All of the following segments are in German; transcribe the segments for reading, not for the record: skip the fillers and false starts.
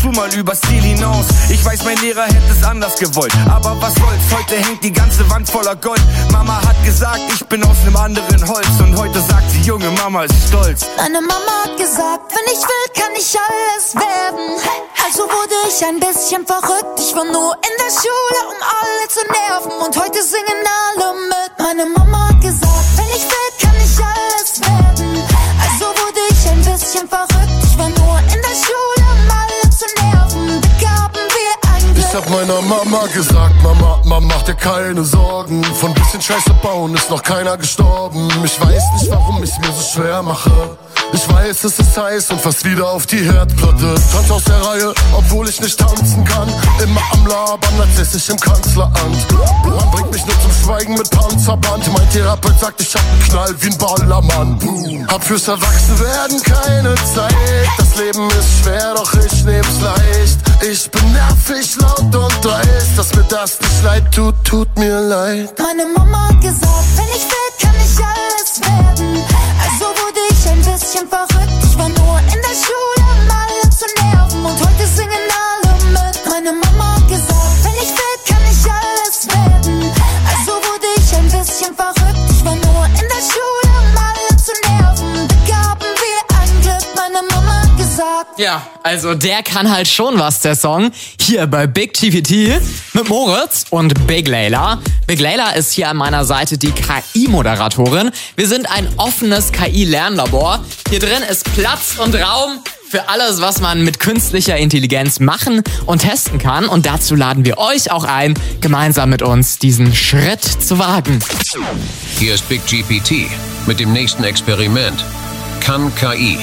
fuhr mal übers Ziel hinaus. Ich weiß, mein Lehrer hätte es anders gewollt, aber was soll's, heute hängt die ganze Wand voller Gold. Mama hat gesagt, ich bin aus nem anderen Holz, und heute sagt sie, Junge, Mama ist stolz. Meine Mama hat gesagt, wenn ich will, kann ich alles werden. Also wurde ich ein bisschen verrückt. Ich war nur in der Schule, um alle zu nerven, und heute singen alle mit. Meine Mama hat gesagt, wenn ich will, kann ich alles werden. Also wurde ich ein bisschen verrückt. Ich war nur in der Schule, um alle zu nerven. Begaben wir ein Glück. Ich hab meiner Mama gesagt, Mama, mach dir keine Sorgen. Von bisschen Scheiße bauen ist noch keiner gestorben. Ich weiß nicht, warum ich's mir so schwer mache. Ich weiß, es ist heiß und fast wieder auf die Herdplatte. Tanz aus der Reihe, obwohl ich nicht tanzen kann. Immer am Labern, als säß ich im Kanzleramt. Man bringt mich nur zum Schweigen mit Panzerband. Mein Therapeut sagt, ich hab einen Knall wie ein Ballermann. Boom. Hab fürs Erwachsenwerden keine Zeit. Das Leben ist schwer, doch ich nehm's leicht. Ich bin nervig, laut und dreist. Dass mir das nicht leid tut, tut mir leid. Meine Mama hat gesagt, wenn ich will, kann ich alles werden. Also wurde ich ein bisschen verrückt. Ich war nur in der Schule, um alle zu nerven, und heute singen alle mit. Meine Mama hat gesagt, wenn ich will, kann ich alles werden. Also wurde ich ein bisschen verrückt. Ich war nur in der Schule, um alle zu nerven. Begaben wir ein Glück. Meine Mama hat gesagt. Ja, also der kann halt schon was, der Song. Hier bei Big GPT mit Moritz und Big Layla. Big Layla ist hier an meiner Seite die KI-Moderatorin. Wir sind ein offenes KI-Lernlabor. Hier drin ist Platz und Raum für alles, was man mit künstlicher Intelligenz machen und testen kann. Und dazu laden wir euch auch ein, gemeinsam mit uns diesen Schritt zu wagen. Hier ist Big GPT mit dem nächsten Experiment. Kann KI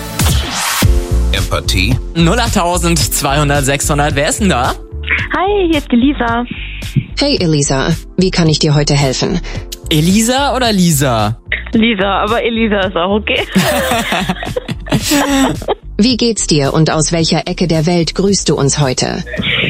Empathie? 08000 200 600, wer ist denn da? Hi, hier ist Elisa. Hey Elisa, wie kann ich dir heute helfen? Elisa oder Lisa? Lisa, aber Elisa ist auch okay. Wie geht's dir und aus welcher Ecke der Welt grüßt du uns heute?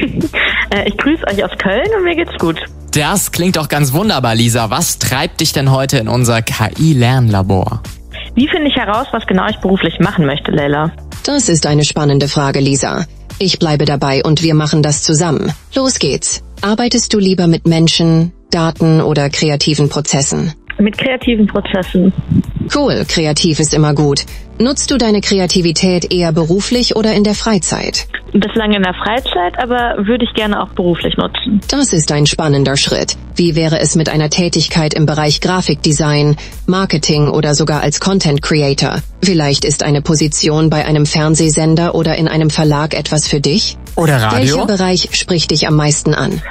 Ich grüße euch aus Köln und mir geht's gut. Das klingt doch ganz wunderbar, Lisa. Was treibt dich denn heute in unser KI-Lernlabor? Wie finde ich heraus, was genau ich beruflich machen möchte, Layla? Das ist eine spannende Frage, Lisa. Ich bleibe dabei und wir machen das zusammen. Los geht's. Arbeitest du lieber mit Menschen, Daten oder kreativen Prozessen? Mit kreativen Prozessen. Cool, kreativ ist immer gut. Nutzt du deine Kreativität eher beruflich oder in der Freizeit? Bislang in der Freizeit, aber würde ich gerne auch beruflich nutzen. Das ist ein spannender Schritt. Wie wäre es mit einer Tätigkeit im Bereich Grafikdesign, Marketing oder sogar als Content Creator? Vielleicht ist eine Position bei einem Fernsehsender oder in einem Verlag etwas für dich? Oder Radio? Welcher Bereich spricht dich am meisten an?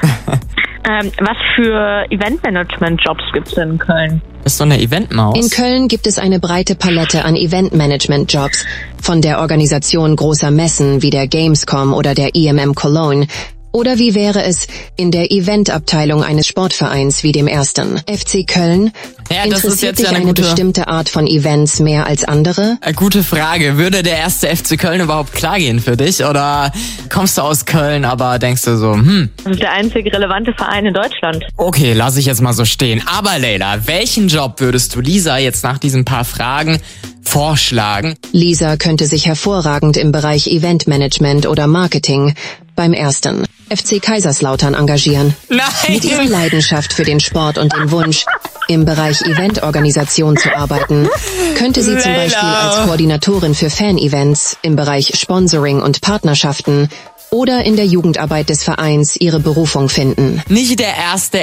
Was für Eventmanagement-Jobs gibt's denn in Köln? Bist du eine Eventmaus? In Köln gibt es eine breite Palette an Eventmanagement-Jobs, von der Organisation großer Messen wie der Gamescom oder der IMM Cologne. Oder wie wäre es in der Eventabteilung eines Sportvereins wie dem ersten FC Köln? Ja, das ist jetzt Interessiert dich ja eine bestimmte Art von Events mehr als andere? Gute Frage. Würde der erste FC Köln überhaupt klar gehen für dich? Oder kommst du aus Köln, aber denkst du so, Das ist der einzige relevante Verein in Deutschland. Okay, lass ich jetzt mal so stehen. Aber Layla, welchen Job würdest du Lisa jetzt nach diesen paar Fragen vorschlagen? Lisa könnte sich hervorragend im Bereich Eventmanagement oder Marketing beim ersten FC Kaiserslautern engagieren. Nein! Mit ihrer Leidenschaft für den Sport und dem Wunsch, im Bereich Eventorganisation zu arbeiten, könnte sie zum Beispiel als Koordinatorin für Fan-Events im Bereich Sponsoring und Partnerschaften oder in der Jugendarbeit des Vereins ihre Berufung finden. Nicht der erste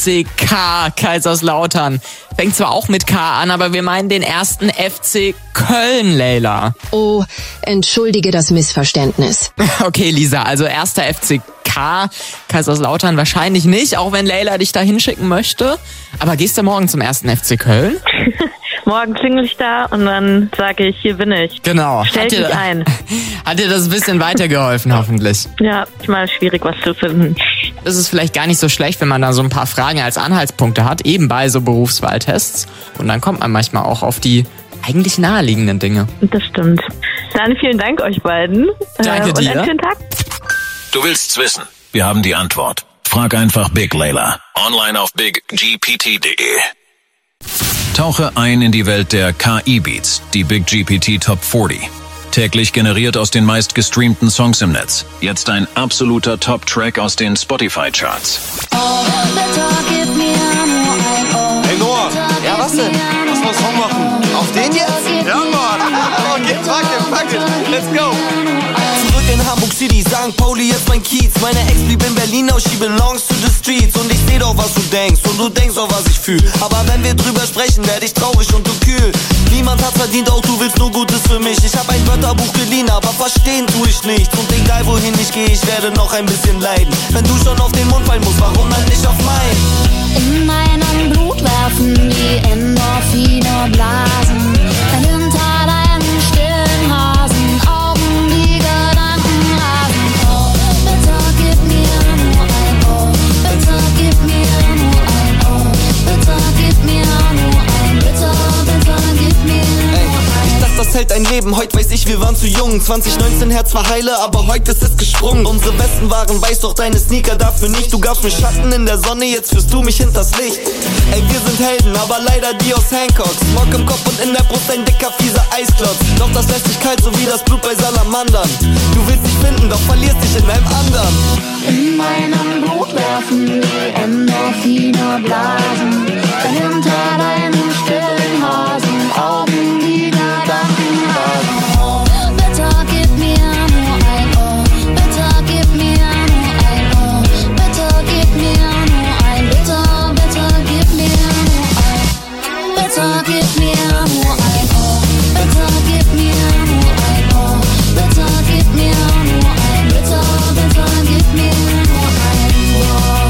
FCK Kaiserslautern. Fängt zwar auch mit K an, aber wir meinen den ersten FC Köln, Layla. Oh, entschuldige das Missverständnis. Okay, Lisa, also erster FCK Kaiserslautern wahrscheinlich nicht, auch wenn Layla dich da hinschicken möchte. Aber gehst du morgen zum ersten FC Köln? Morgen klingel ich da und dann sage ich, hier bin ich. Genau. Stell dich ein. Hat dir das ein bisschen weitergeholfen, hoffentlich? Ja, ist mal schwierig, was zu finden. Das ist vielleicht gar nicht so schlecht, wenn man da so ein paar Fragen als Anhaltspunkte hat, eben bei so Berufswahltests. Und dann kommt man manchmal auch auf die eigentlich naheliegenden Dinge. Das stimmt. Dann vielen Dank euch beiden. Danke dir. Und einen schönen Tag. Du willst's wissen? Wir haben die Antwort. Frag einfach Big Layla. Online auf biggpt.de. Tauche ein in die Welt der KI-Beats, die Big GPT Top 40. Täglich generiert aus den meistgestreamten Songs im Netz. Jetzt ein absoluter Top-Track aus den Spotify-Charts. Hey Noah, ja was denn? Was wir Song machen? Auf den jetzt? Ja Mann! Okay, fuck it, let's go! Zurück in Hamburg City, St. Pauli, jetzt mein Kiez. Meine Ex blieb in Berlin, now she belongs to the streets. Und ich seh doch, was du denkst und du denkst auch, was ich fühl. Aber wenn wir drüber sprechen, werd ich traurig und du kühl. Niemand hat verdient, auch du willst nur Gutes für mich. Ich hab ein Wörterbuch geliehen, aber verstehen tu ich nichts. Und egal wohin ich gehe, ich werde noch ein bisschen leiden. Wenn du schon auf den Mund fallen musst, warum dann nicht auf meinen? In meinem Blut werfen die Endorphine Blasen. Hinter deinen stillen Hasenaugen die Gedanken rasen. Oh, bitte gib mir nur ein Oh, bitte gib mir nur ein Oh, bitte gib mir nur ein Bitte gib mir nur ein. Ich dachte, das hält ein Leben, heute weiß ich, wir waren zu jung. 2019 Herz war heile, aber heute ist es gesprungen. Unsere Westen waren weiß, doch deine Sneaker dafür nicht. Du gabst mir Schatten in der Sonne, jetzt führst du mich hinters Licht. Ey, wir sind Helden, aber leider die aus Hancock. Smog im Kopf und in der Brust ein dicker, fieser Eisklotz. Doch das lässt dich kalt, so wie das Blut bei Salamandern. Du willst dich finden, doch verlierst dich in einem anderen. In meinem Blut werfen die Endorphine Blasen. Hinter deinen stillen Hasenaugen die Gedanken rasen. Oh, bitte gib mir nur ein Oh, bitte gib mir nur ein Oh, bitte gib mir nur ein Bitte gib mir nur ein Bitte gib mir nur ein Oh, bitte gib mir nur ein Oh, bitte gib mir nur ein Bitte gib mir nur ein Oh.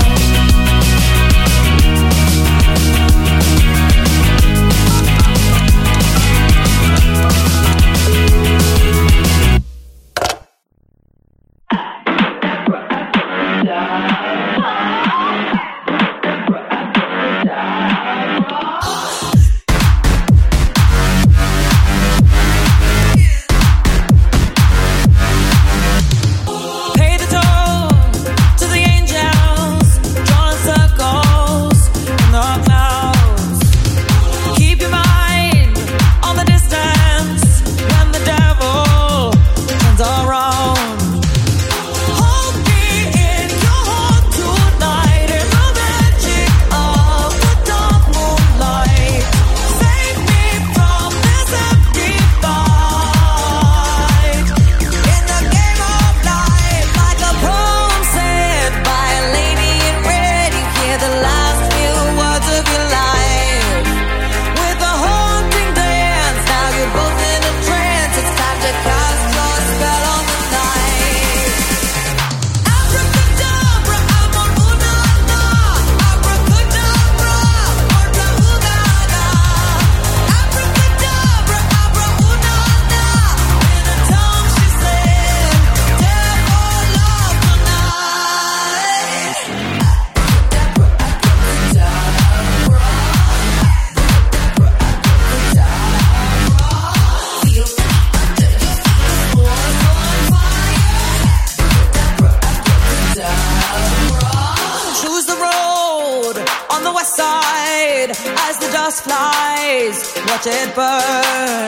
Watch it burn.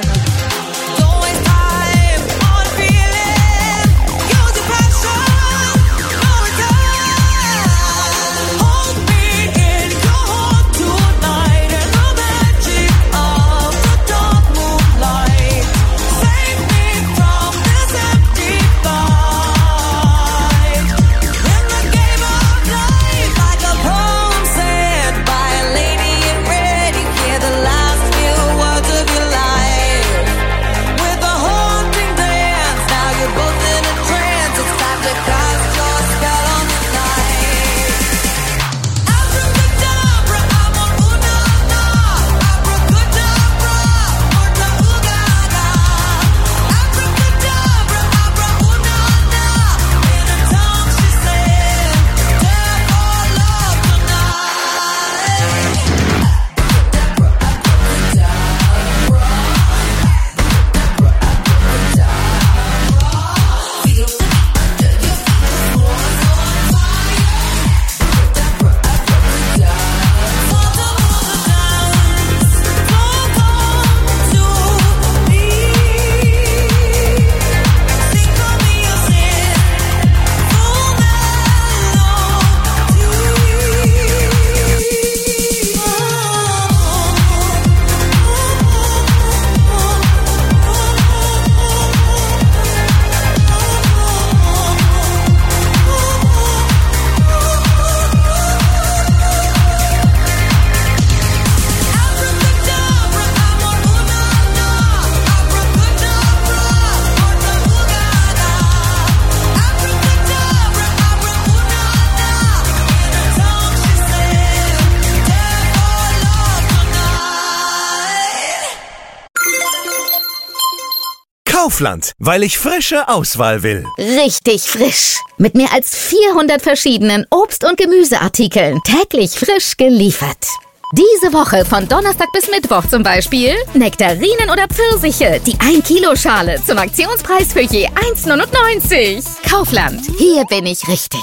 Don't waste time on feeling. Use your passion. No return. Hold me in your heart tonight in the magic of the dark moonlight. Save me from this empty fight. In the game of life, like a poem said by a lady in red, you hear the last few words of your life. Kaufland, weil ich frische Auswahl will. Richtig frisch. Mit mehr als 400 verschiedenen Obst- und Gemüseartikeln. Täglich frisch geliefert. Diese Woche von Donnerstag bis Mittwoch zum Beispiel Nektarinen oder Pfirsiche, die 1-Kilo-Schale zum Aktionspreis für je 1,99. Kaufland, hier bin ich richtig.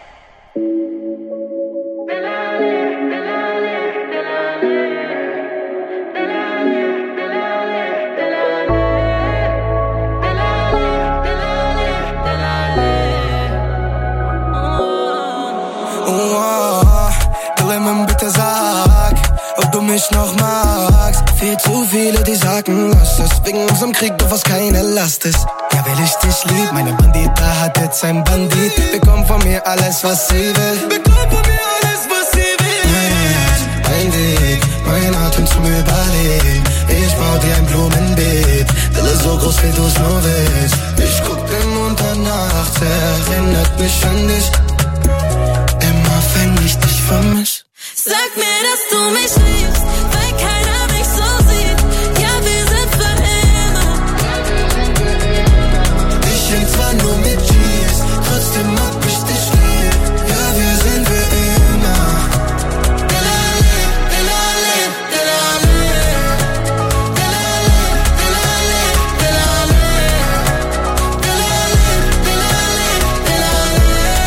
Bitte sag, ob du mich noch magst. Viel zu viele, die sagen, lass es. Wegen unserem Krieg, doch was keine Last ist. Ja, will ich dich lieb, meine Bandita hat jetzt ein Bandit. Bekommt von mir alles, was sie will. Bekommt von mir alles, was sie will. Mein Weg, mein Atem zum Überleben. Ich bau dir ein Blumenbeet. Wille so groß, wie du's nur willst. Ich guck den Mond an nachts, erinnert mich an dich. Immer wenn ich dich vermiss. Sag mir, dass du mich liebst, weil keiner mich so sieht. Ja, wir sind für immer. Ich häng zwar nur mit G's, trotzdem hab ich dich lieb. Ja, wir sind für immer. Delale, delale, delale. Delale, delale, delale. Delale, delale, delale.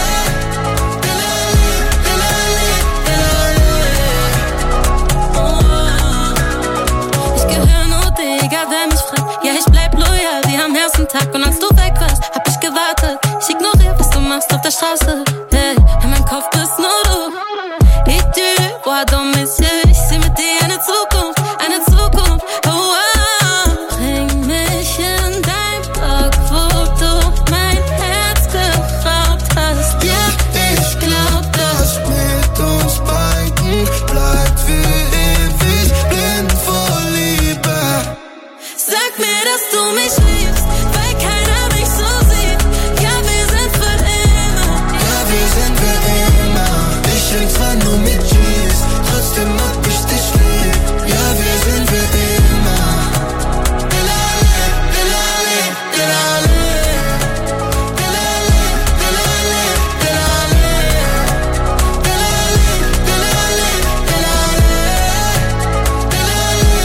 Ja, ich bleib loyal wie am ersten Tag. Und als du weg warst, hab ich gewartet. Ich ignoriere, was du machst auf der Straße. Hey, in meinem Kopf bist nur du. Et tu vois dans mes yeux, ich seh mit dir eine Zukunft, eine Zukunft. Oh, oh. Bring mich in dein Block, wo du mein Herz geraubt hast. Ja, ich glaub, das mit uns beiden bleibt für ewig blind vor Liebe. Sag mir, dass du mich liebst, weil keiner mich so sieht. Ja, wir sind für immer. Ja, wir sind für immer. Ich häng zwar nur mit G's, trotzdem hab ich dich lieb. Ja, wir sind für immer. Delale, delale, delale. Delale, delale, delale. Delale, delale, delale. Delale,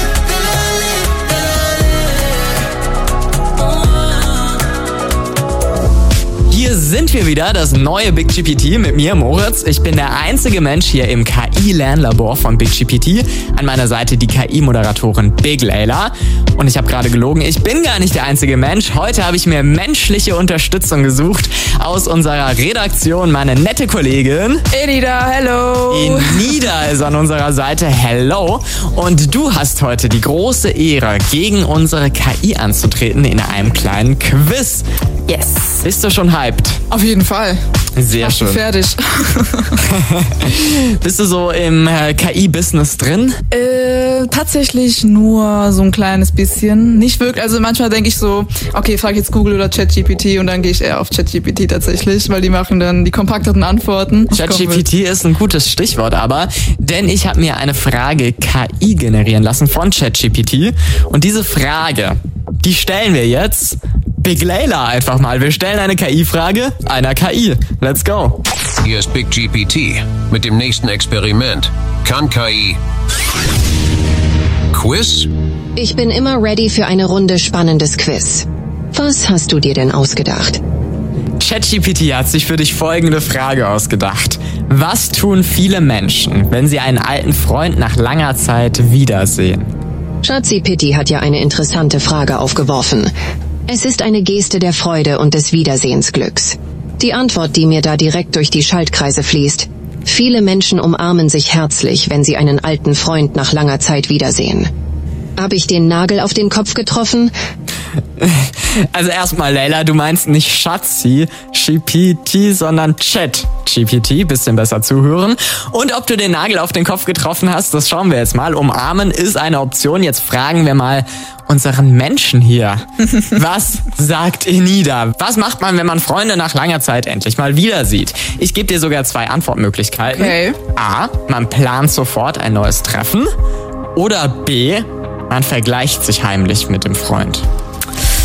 delale, delale. Hier sind wir wieder, das neue Big GPT mit mir, Moritz. Ich bin der einzige Mensch hier im KI-Lernlabor von Big GPT. An meiner Seite die KI-Moderatorin Big Layla. Und ich habe gerade gelogen, ich bin gar nicht der einzige Mensch. Heute habe ich mir menschliche Unterstützung gesucht aus unserer Redaktion. Meine nette Kollegin Enida, hello. Enida ist an unserer Seite, hello. Und du hast heute die große Ehre, gegen unsere KI anzutreten in einem kleinen Quiz. Yes. Bist du schon hyped? Auf jeden Fall. Sehr schön. Fertig. Bist du so im KI-Business drin? Tatsächlich nur so ein kleines bisschen. Nicht wirklich, also manchmal denke ich so, okay, frag jetzt Google oder ChatGPT und dann gehe ich eher auf ChatGPT tatsächlich, weil die machen dann die kompakteren Antworten. ChatGPT ist ein gutes Stichwort aber, denn ich habe mir eine Frage KI generieren lassen von ChatGPT und diese Frage, die stellen wir jetzt Big Layla einfach mal. Wir stellen eine KI-Frage einer KI. Let's go. Hier ist Big GPT mit dem nächsten Experiment. Kann KI Quiz? Ich bin immer ready für eine Runde spannendes Quiz. Was hast du dir denn ausgedacht? ChatGPT hat sich für dich folgende Frage ausgedacht. Was tun viele Menschen, wenn sie einen alten Freund nach langer Zeit wiedersehen? ChatGPT hat ja eine interessante Frage aufgeworfen. Es ist eine Geste der Freude und des Wiedersehensglücks. Die Antwort, die mir da direkt durch die Schaltkreise fließt: Viele Menschen umarmen sich herzlich, wenn sie einen alten Freund nach langer Zeit wiedersehen. Habe ich den Nagel auf den Kopf getroffen? Also erstmal, Layla, du meinst nicht Schatzi-GPT, sondern Chat-GPT. Bisschen besser zuhören. Und ob du den Nagel auf den Kopf getroffen hast, das schauen wir jetzt mal. Umarmen ist eine Option. Jetzt fragen wir mal unseren Menschen hier. Was sagt Enida? Was macht man, wenn man Freunde nach langer Zeit endlich mal wieder sieht? Ich gebe dir sogar 2 Antwortmöglichkeiten. Okay. A, man plant sofort ein neues Treffen. Oder B, man vergleicht sich heimlich mit dem Freund.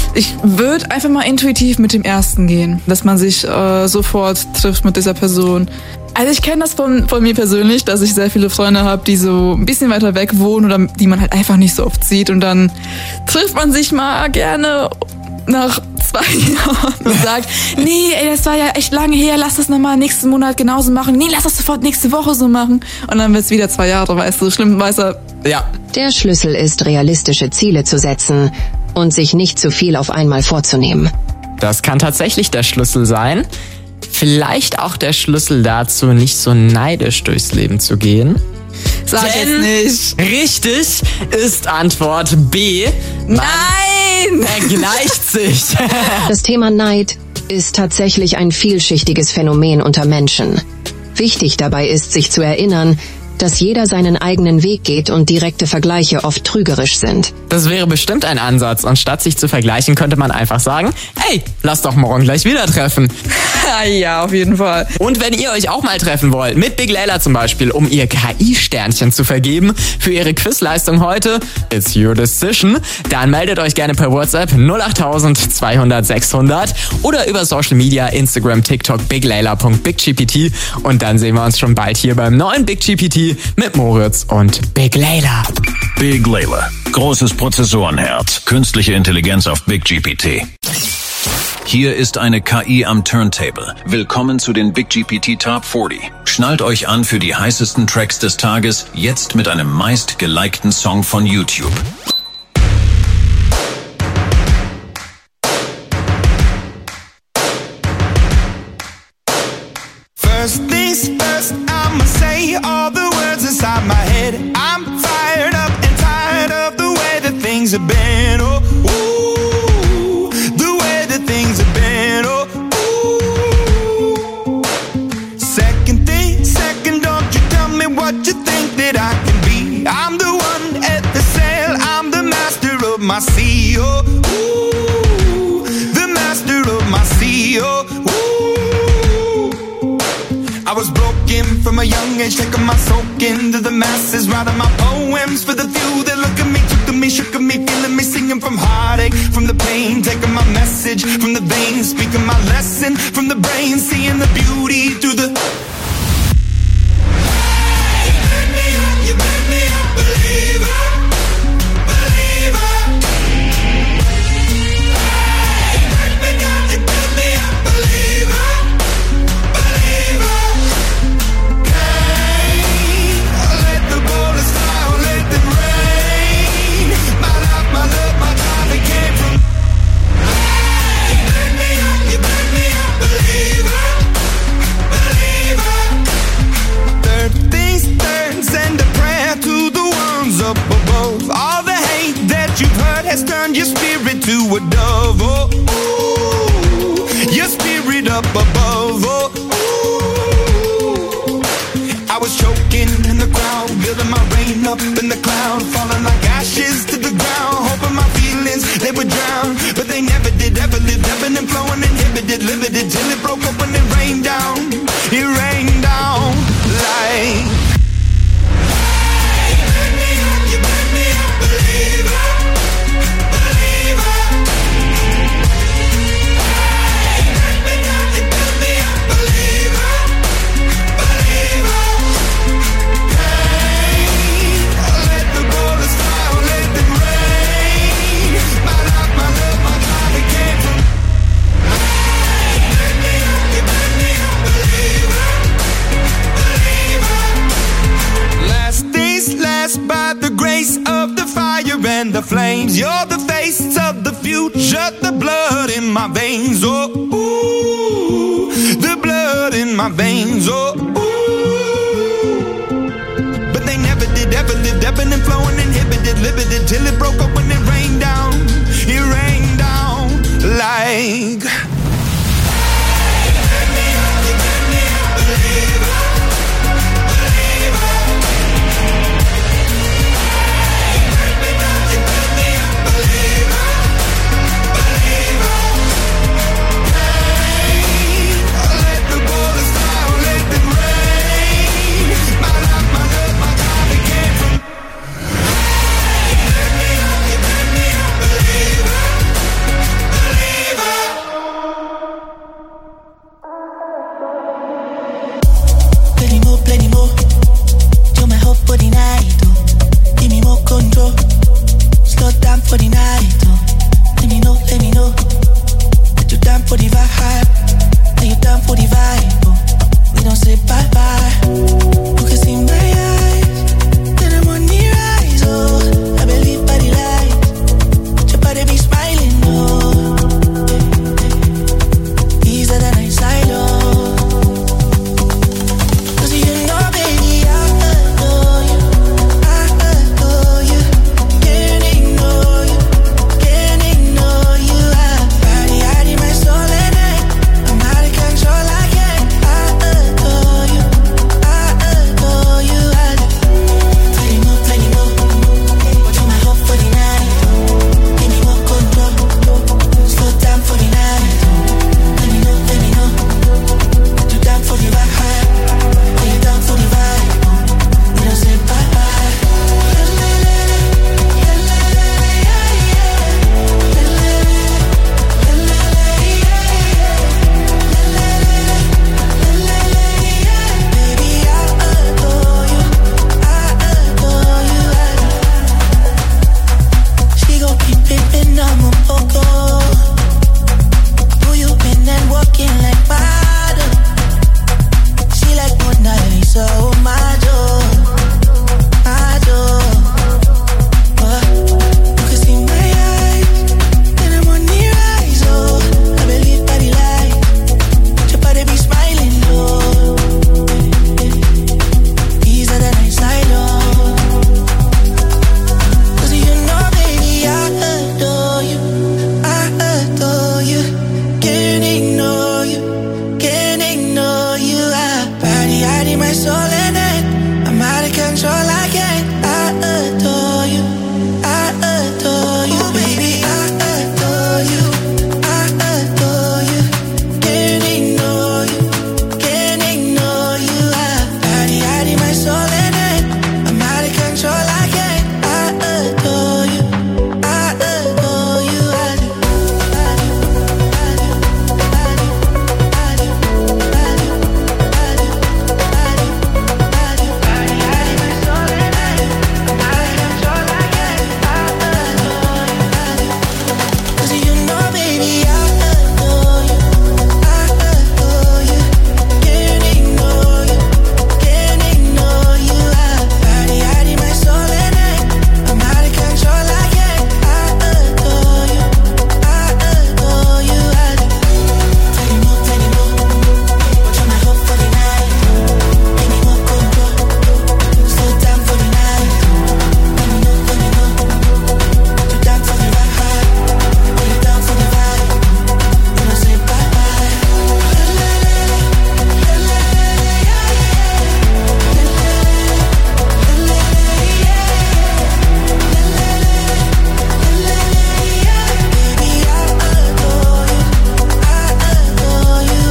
Ich würde einfach mal intuitiv mit dem ersten gehen, dass man sich sofort trifft mit dieser Person. Also ich kenne das von mir persönlich, dass ich sehr viele Freunde habe, die so ein bisschen weiter weg wohnen oder die man halt einfach nicht so oft sieht und dann trifft man sich mal gerne nach 2 Jahren und sagt, nee, ey, das war ja echt lange her, lass das nochmal nächsten Monat genauso machen. Nee, lass das sofort nächste Woche so machen. Und dann wird's wieder 2 Jahre, weißt du, schlimm, weißt du. Ja. Der Schlüssel ist, realistische Ziele zu setzen und sich nicht zu viel auf einmal vorzunehmen. Das kann tatsächlich der Schlüssel sein. Vielleicht auch der Schlüssel dazu, nicht so neidisch durchs Leben zu gehen. Sag jetzt nicht. Richtig ist Antwort B. Nein! Er gleicht sich. Das Thema Neid ist tatsächlich ein vielschichtiges Phänomen unter Menschen. Wichtig dabei ist, sich zu erinnern, dass jeder seinen eigenen Weg geht und direkte Vergleiche oft trügerisch sind. Das wäre bestimmt ein Ansatz und statt sich zu vergleichen, könnte man einfach sagen, hey, lass doch morgen gleich wieder treffen. Ja, auf jeden Fall. Und wenn ihr euch auch mal treffen wollt, mit Big Layla zum Beispiel, um ihr KI-Sternchen zu vergeben für ihre Quizleistung heute, it's your decision, dann meldet euch gerne per WhatsApp 08000 200 600 oder über Social Media, Instagram, TikTok, biglayla.biggpt und dann sehen wir uns schon bald hier beim neuen Big GPT mit Moritz und Big Layla. Big Layla. Großes Prozessorenherz. Künstliche Intelligenz auf Big GPT. Hier ist eine KI am Turntable. Willkommen zu den Big GPT Top 40. Schnallt euch an für die heißesten Tracks des Tages, jetzt mit einem meist gelikten Song von YouTube. First things first, I'ma say all the words inside my head. I'm fired up and tired of the way that things have been. Oh, ooh, the way that things have been. Oh, ooh. Second thing, second, don't you tell me what you think that I can be. I'm the one at the sail, I'm the master of my sea. Oh, ooh, the master of my sea. Oh, I was broken from a young age, taking my soak into the masses, writing my poems for the few that look at me, took at me, shook at me, feeling me, singing from heartache, from the pain, taking my message from the veins, speaking my lesson from the brain, seeing the beauty through the... Hey, you made me a believer, believer. Hey, you made me a believer. Up above, all the hate that you've heard has turned your spirit to a dove. Oh, ooh, your spirit up above. Oh, ooh. I was choking in the crowd, building my rain up in the cloud, falling like ashes to the ground, hoping my feelings they would drown, but they never did. Ever lived, ebbing and flowing, inhibited, limited, till it broke up when it rained down. It rained down like. By the grace of the fire and the flames, you're the face of the future, the blood in my veins. Oh, ooh, the blood in my veins. Oh, ooh. But they never did, ever lived, ebbing and flowing, inhibited, limited, till it broke up when it rained down. It rained down like. for the night, oh. Let me know that you're down for the vibe. That you're down for the vibe, oh. We don't say bye-bye. You can see my eyes, then I'm on the rise, oh. I believe by the light, your body be smiling, oh. Easier than I silo. Cause you know, baby, I adore you. I adore you. Can't ignore you. Can't ignore you. Body hiding my soul at night. I'm out of control, I can't. I adore you. I adore you. Plenty more. To my hope for the night. Give me more control. Slow down for the night. Let me know. You down for the vibe. You down for the vibe. We don't say bye-bye. Baby, I adore you. I adore you. She gon' keep pimpin', I'm a poco. Who you been and walking like Prada? She like Mona Lisa, oh my door. You can see my eyes, then I'm on the rise, oh. I believe by the light, your body be smiling, oh. Easier than I silo. Cause you know, baby, I adore you. I adore you. Can't ignore you. Can't ignore you. Body hiding my soul at night. I'm out of control, I can't. I adore you. I adore you, baby. I adore you. I adore you. Can't ignore you. Can't ignore you. Body hiding my soul at night. I'm out of control, I can't. I adore you. I adore you. Cause you know, baby, I adore you. I adore you. Can't ignore you. Can't ignore you. Body hiding my soul at night. I'm out of control, I can't. I adore you. I adore you. Plenty more. To my hope for the night. Give me more control. Slow down for the night. Let me know. You down for the vibe. You down for the vibe. We don't say bye-bye. Baby, I adore you. I adore you.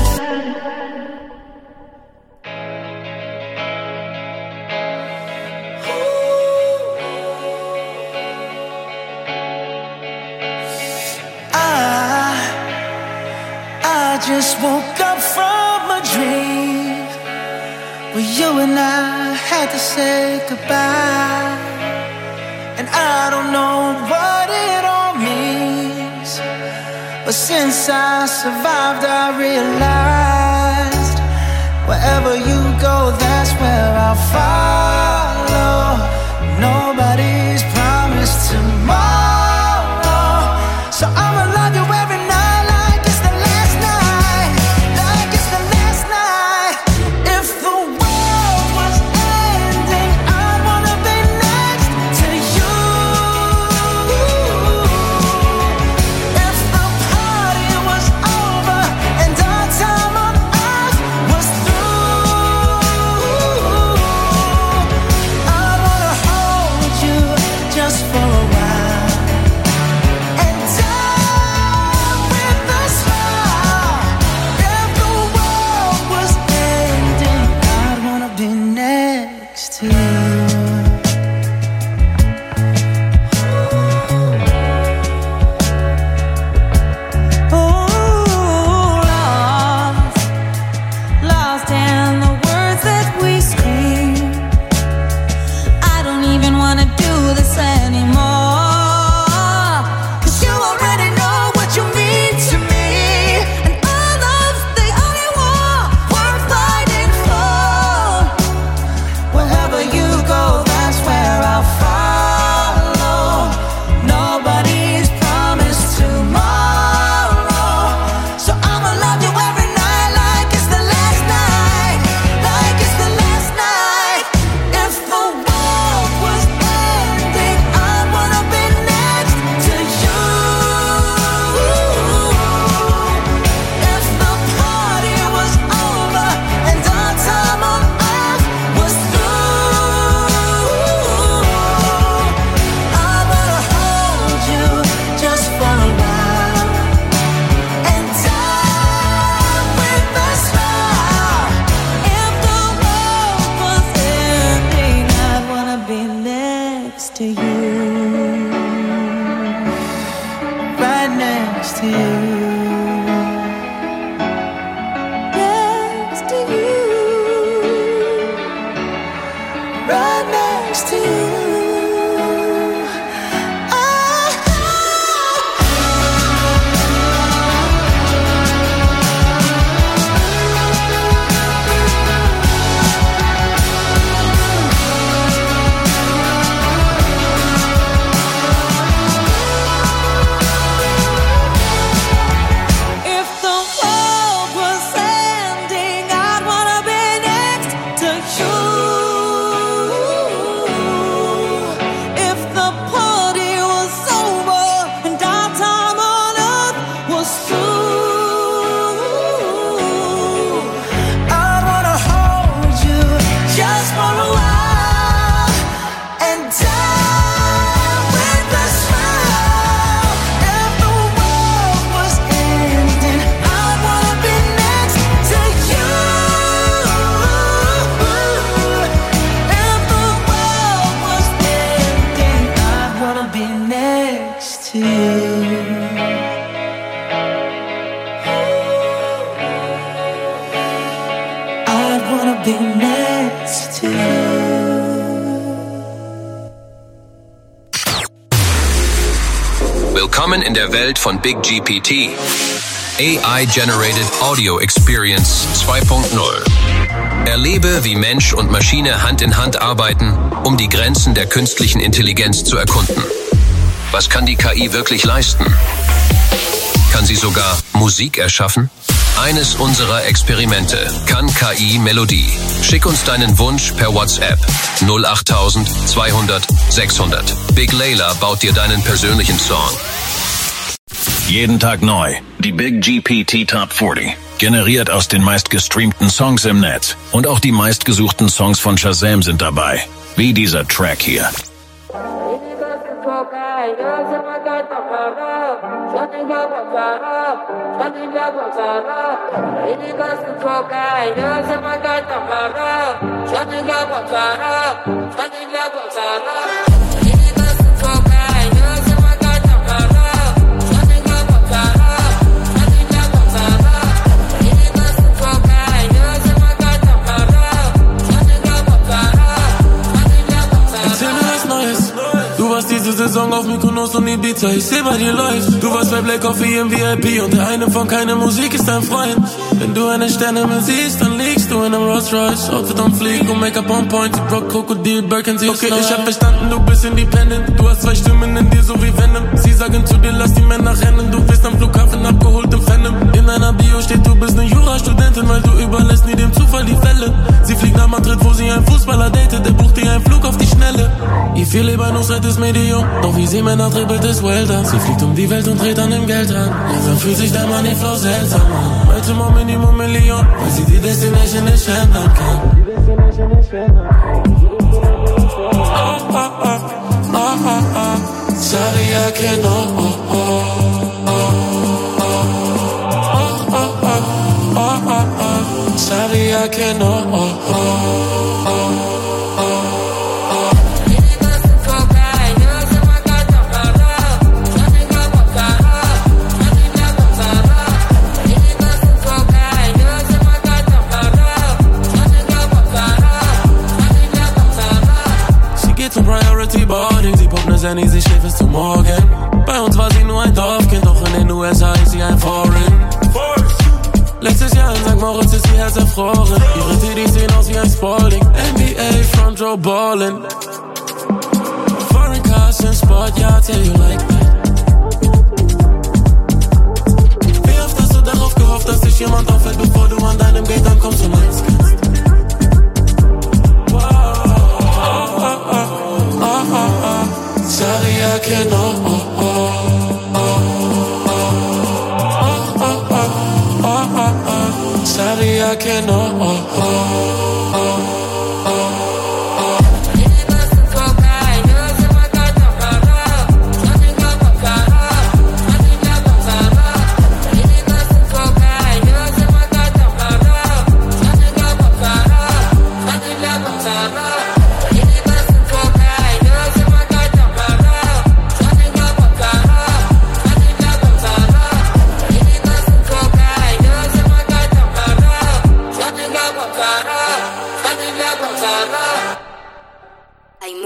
I just woke up from a dream where you and I had to say goodbye. And I don't know what it all means, but since I survived, I realized wherever you go, that's where I'll follow. Nobody's promised tomorrow, so I'ma love you every night like it's the last night, like it's the last night. If the world was ending, I'd wanna be next to you. If the party was over and our time next to you. Right next to you. Willkommen in der Welt von Big GPT. AI-Generated Audio Experience 2.0. Erlebe, wie Mensch und Maschine Hand in Hand arbeiten, um die Grenzen der künstlichen Intelligenz zu erkunden. Was kann die KI wirklich leisten? Kann sie sogar Musik erschaffen? Eines unserer Experimente kann KI Melodie. Schick uns deinen Wunsch per WhatsApp 08000 200 600. Big Layla baut dir deinen persönlichen Song. Jeden Tag neu. Die Big GPT Top 40. Generiert aus den meistgestreamten Songs im Netz. Und auch die meistgesuchten Songs von Shazam sind dabei. Wie dieser Track hier. Diese Saison auf Mykonos und Ibiza, ich seh bei dir läuft. Du warst bei Black Coffee im VIP und der eine von keine Musik ist dein Freund. Wenn du eine Sterne siehst, dann liegst du in einem Rolls Royce. Outfit on fleek und Make-up on point, Rock, Krokodil, Birkin, sie okay, ich hab verstanden, du bist independent. Du hast zwei Stimmen in dir, so wie Venom. Sie sagen zu dir, lass die Männer rennen. Du bist am Flughafen abgeholt im Phantom. In deiner Bio steht, du bist eine Jurastudentin, weil du überlässt nie dem Zufall die Fälle. Sie fliegt nach Madrid, wo sie einen Fußballer datet. Der bucht dir einen Flug auf die Schnelle. Ich viel lieber nur seit das Medium. Doch wie sie Männer dribbelt, ist well done. Sie fliegt um die Welt und dreht an dem Geld an. Langsam fühlt sich der Money Flow seltsam an. Heute mal Minimum Million, weil sie die Destination nicht ändern kann. Oh, oh, oh, oh, oh, oh. Sorry, I can't, oh, oh, oh, oh, oh, oh, oh, oh, oh. Sorry, I can't, oh, oh, oh, oh. Sie poppt ne Sandy, sie schläft bis zum Morgen. Bei uns war sie nur ein Dorfkind, doch in den USA ist sie ein Foreign. Letztes Jahr in St. Moritz ist ihr Herz erfroren. Ihre Titties sehen aus wie ein Spalding. NBA Front Row ballin'. Foreign cars in Sport, yeah, I tell you like that. Wie oft hast du darauf gehofft, dass dich jemand auffällt, bevor du an deinem Gate ankommst und eins kannst? Sorry, I can't, oh, oh, oh, oh, oh, oh, oh, oh, oh. Sorry, I can't, oh, oh, oh, oh, oh.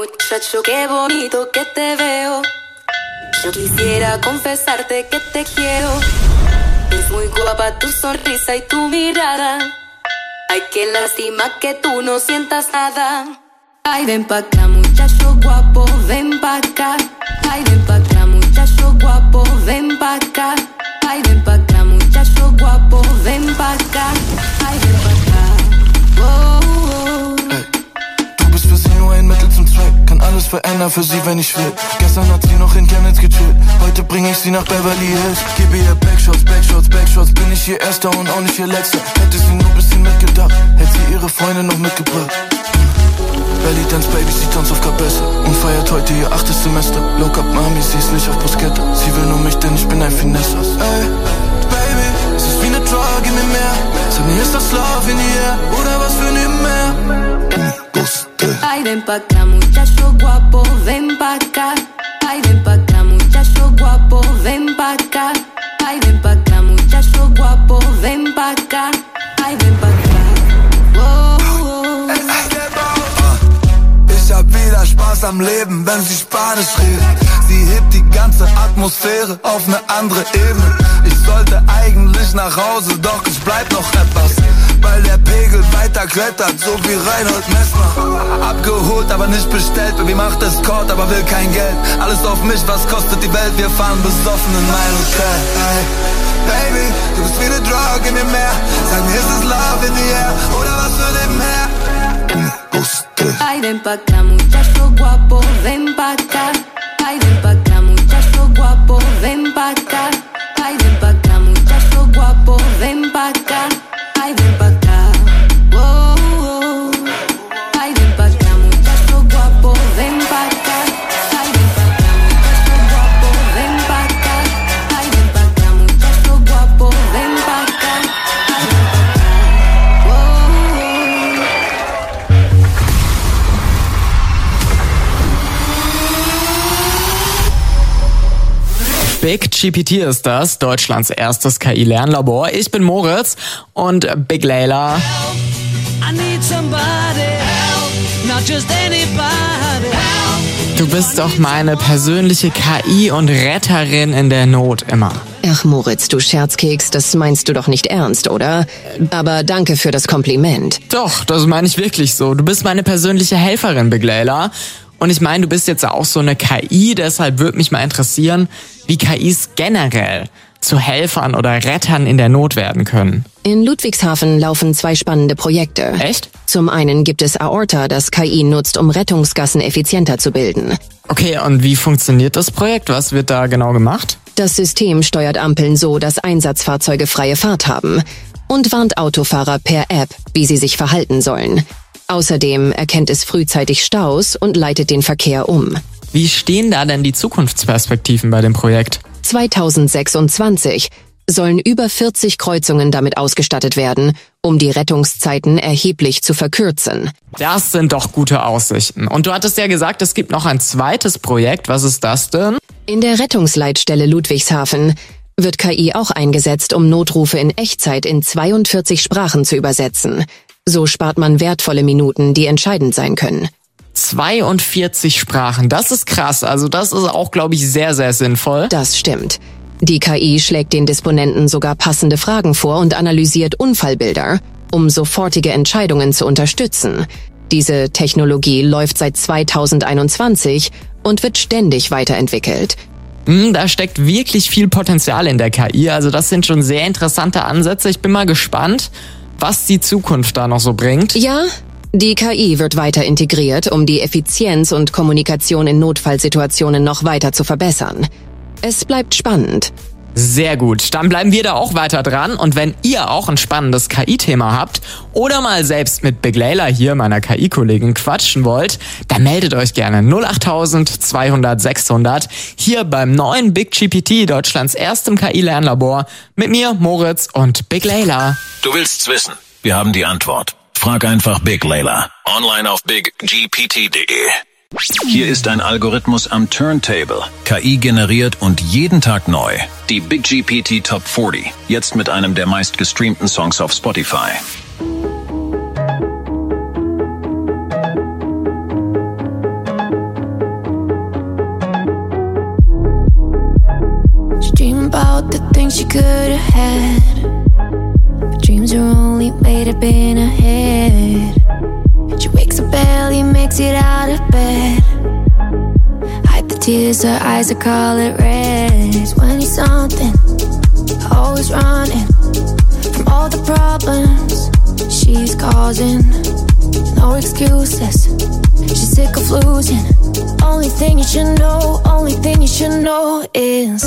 muchacho, qué bonito que te veo. Yo quisiera confesarte que te quiero. Es muy guapa tu sonrisa y tu mirada. Ay, qué lástima que tú no sientas nada. Ay, ven pa' acá, muchacho guapo, ven pa' acá. Ay, ven pa' acá, muchacho guapo, ven pa' acá. Ay, ven pa' acá, muchacho guapo, ven pa' acá. Ay, ven pa' acá. Oh, oh. Hey. Du bist für sie nur ein Mittel zum Zweck. Kann alles verändern für sie, wenn ich will. Gestern hat sie noch in Chemnitz gechillt. Heute bring ich sie nach Beverly Hills. Gebe ihr Backshots, Backshots, Backshots. Bin ich ihr Erster und auch nicht ihr Letzter. Hätte sie nur ein bisschen mitgedacht, hätte sie ihre Freunde noch mitgebracht. Belly Dance Baby, sie tanzt auf Kabesse und feiert heute ihr 8. Semester. Look up Mami, sie ist nicht auf Bruschetta. Sie will nur mich, denn ich bin ein Finesse. Ey, Baby, es ist wie eine Drug in mir mehr. Sag mir, ist das Love in the air oder was für Nebenher? Ay, ven pa' acá, muchacho guapo, ven pa' acá. Ay, ven pa' acá, muchacho guapo, ven pa' acá. Ay, ven pa' acá, muchacho guapo, ven pa' acá. Ay, ven pa' acá. Oh, oh. Ich hab wieder Spaß am Leben, wenn sie Spanisch redet. Sie hebt die ganze Atmosphäre auf eine andere Ebene. Ich sollte eigentlich nach Hause, doch ich bleib noch etwas, weil der Pegel weiter klettert, so wie Reinhold Messner. Abgeholt, aber nicht bestellt, Baby macht Escort, aber will kein Geld. Alles auf mich, was kostet die Welt, wir fahren besoffen in mein Hotel. Hey, Baby, du bist wie eine Drug in mir mehr. Sag mir, ist es Love in the air oder was für Nebenher? Ay, ven pa' acá, muchacho guapo, ven pa' acá. Ay, ven pa' acá, muchacho guapo, ven pa' acá. Ay, ven pa' acá, muchacho guapo, ven pa' acá. Ay, ven pa' acá. Oh, oh. Ay, ven pa' acá, muchacho guapo, ven pa' acá. Ay, ven pa' acá, muchacho guapo, ven pa' acá. Ay, ven pa' acá, muchacho guapo, ven pa' acá. Ay, ven pa' acá. Oh, oh. Big GPT ist das, Deutschlands erstes KI-Lernlabor. Ich bin Moritz und Big Layla. I need somebody help, not just anybody help. Du bist doch meine persönliche KI und Retterin in der Not immer. Ach Moritz, du Scherzkeks, das meinst du doch nicht ernst, oder? Aber danke für das Kompliment. Doch, das meine ich wirklich so. Du bist meine persönliche Helferin, Big Layla. Und ich meine, du bist jetzt auch so eine KI, deshalb würde mich mal interessieren, wie KIs generell zu Helfern oder Rettern in der Not werden können. In Ludwigshafen laufen 2 spannende Projekte. Echt? Zum einen gibt es Aorta, das KI nutzt, um Rettungsgassen effizienter zu bilden. Okay, und wie funktioniert das Projekt? Was wird da genau gemacht? Das System steuert Ampeln so, dass Einsatzfahrzeuge freie Fahrt haben und warnt Autofahrer per App, wie sie sich verhalten sollen. Außerdem erkennt es frühzeitig Staus und leitet den Verkehr um. Wie stehen da denn die Zukunftsperspektiven bei dem Projekt? 2026 sollen über 40 Kreuzungen damit ausgestattet werden, um die Rettungszeiten erheblich zu verkürzen. Das sind doch gute Aussichten. Und du hattest ja gesagt, es gibt noch ein zweites Projekt. Was ist das denn? In der Rettungsleitstelle Ludwigshafen wird KI auch eingesetzt, um Notrufe in Echtzeit in 42 Sprachen zu übersetzen. So spart man wertvolle Minuten, die entscheidend sein können. 42 Sprachen, das ist krass. Also das ist auch, glaube ich, sehr, sehr sinnvoll. Das stimmt. Die KI schlägt den Disponenten sogar passende Fragen vor und analysiert Unfallbilder, um sofortige Entscheidungen zu unterstützen. Diese Technologie läuft seit 2021 und wird ständig weiterentwickelt. Da steckt wirklich viel Potenzial in der KI. Also das sind schon sehr interessante Ansätze. Ich bin mal gespannt, was die Zukunft da noch so bringt. Ja, die KI wird weiter integriert, um die Effizienz und Kommunikation in Notfallsituationen noch weiter zu verbessern. Es bleibt spannend. Sehr gut, dann bleiben wir da auch weiter dran. Und wenn ihr auch ein spannendes KI-Thema habt oder mal selbst mit Big Layla hier, meiner KI-Kollegin, quatschen wollt, dann meldet euch gerne 08000 200 600 hier beim neuen Big GPT, Deutschlands erstem KI-Lernlabor, mit mir, Moritz und Big Layla. Du willst's wissen? Wir haben die Antwort. Frag einfach Big Layla. Online auf biggpt.de. Hier ist ein Algorithmus am Turntable. KI generiert und jeden Tag neu. Die Big GPT Top 40. Jetzt mit einem der meistgestreamten Songs auf Spotify. he made up in her head. She wakes up early, makes it out of bed. Hide the tears, her eyes are color red. When he's something, always running from all the problems she's causing. No excuses, she's sick of losing. Only thing you should know, only thing you should know is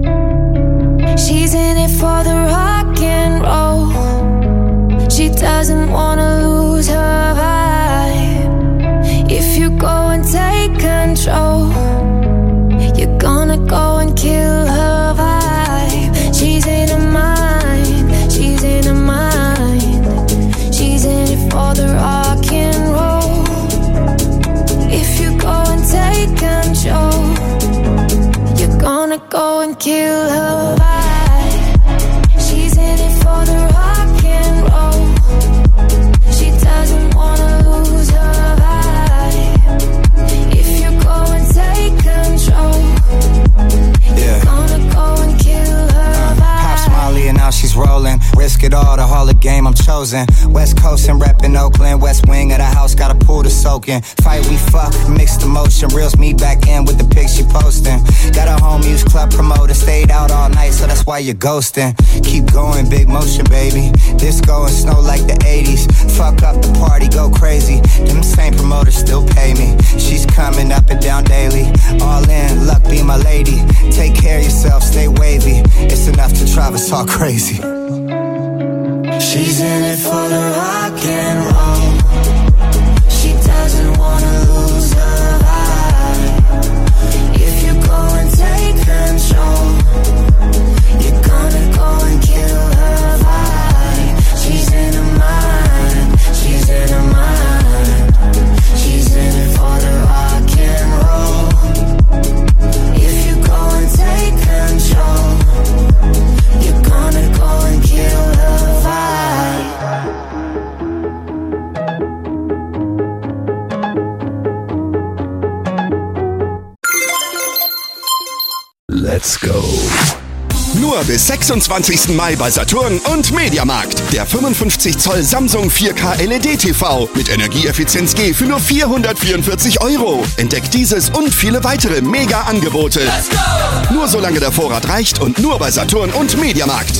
she's in it for the rock and roll. She doesn't wanna lose her vibe. If you go and take control, you're gonna go and kill her vibe. She's in her mind, she's in her mind. She's in it for the rock and roll. If you go and take control, you're gonna go and kill her vibe. She's in it for the rock and roll. She doesn't wanna lose her vibe. If you go and take control, you're gonna go and kill her vibe. Pop Smiley and now she's rolling. Risk it all, the Hall of Game, I'm chosen. West Coast and reppin' Oakland. West wing of the house, got a pool to soak in. Fight, we fuck, mixed emotion. Reels me back in with the pics she posting. Got a home use club promoter. Stayed out all night, so that's why you're ghosting. Keep going, big motion, baby. Disco and snow like the 80s. Fuck up the party, go crazy. Them same promoters still pay me. She's coming up and down daily. All in, luck be my lady. Take care of yourself, stay wavy. It's enough to drive us all crazy. She's in it for the rock and roll. She doesn't wanna lose her vibe. If you go and take control, you're gonna go and kill her vibe. She's in her mind, she's in her mind. She's in it for the rock and roll. If you go and take control, you're gonna go and kill her vibe. Let's go. Nur bis 26. Mai bei Saturn und Mediamarkt. Der 55 Zoll Samsung 4K LED TV mit Energieeffizienz G für nur 444 €. Entdeckt dieses und viele weitere Mega-Angebote. Nur solange der Vorrat reicht und nur bei Saturn und Mediamarkt.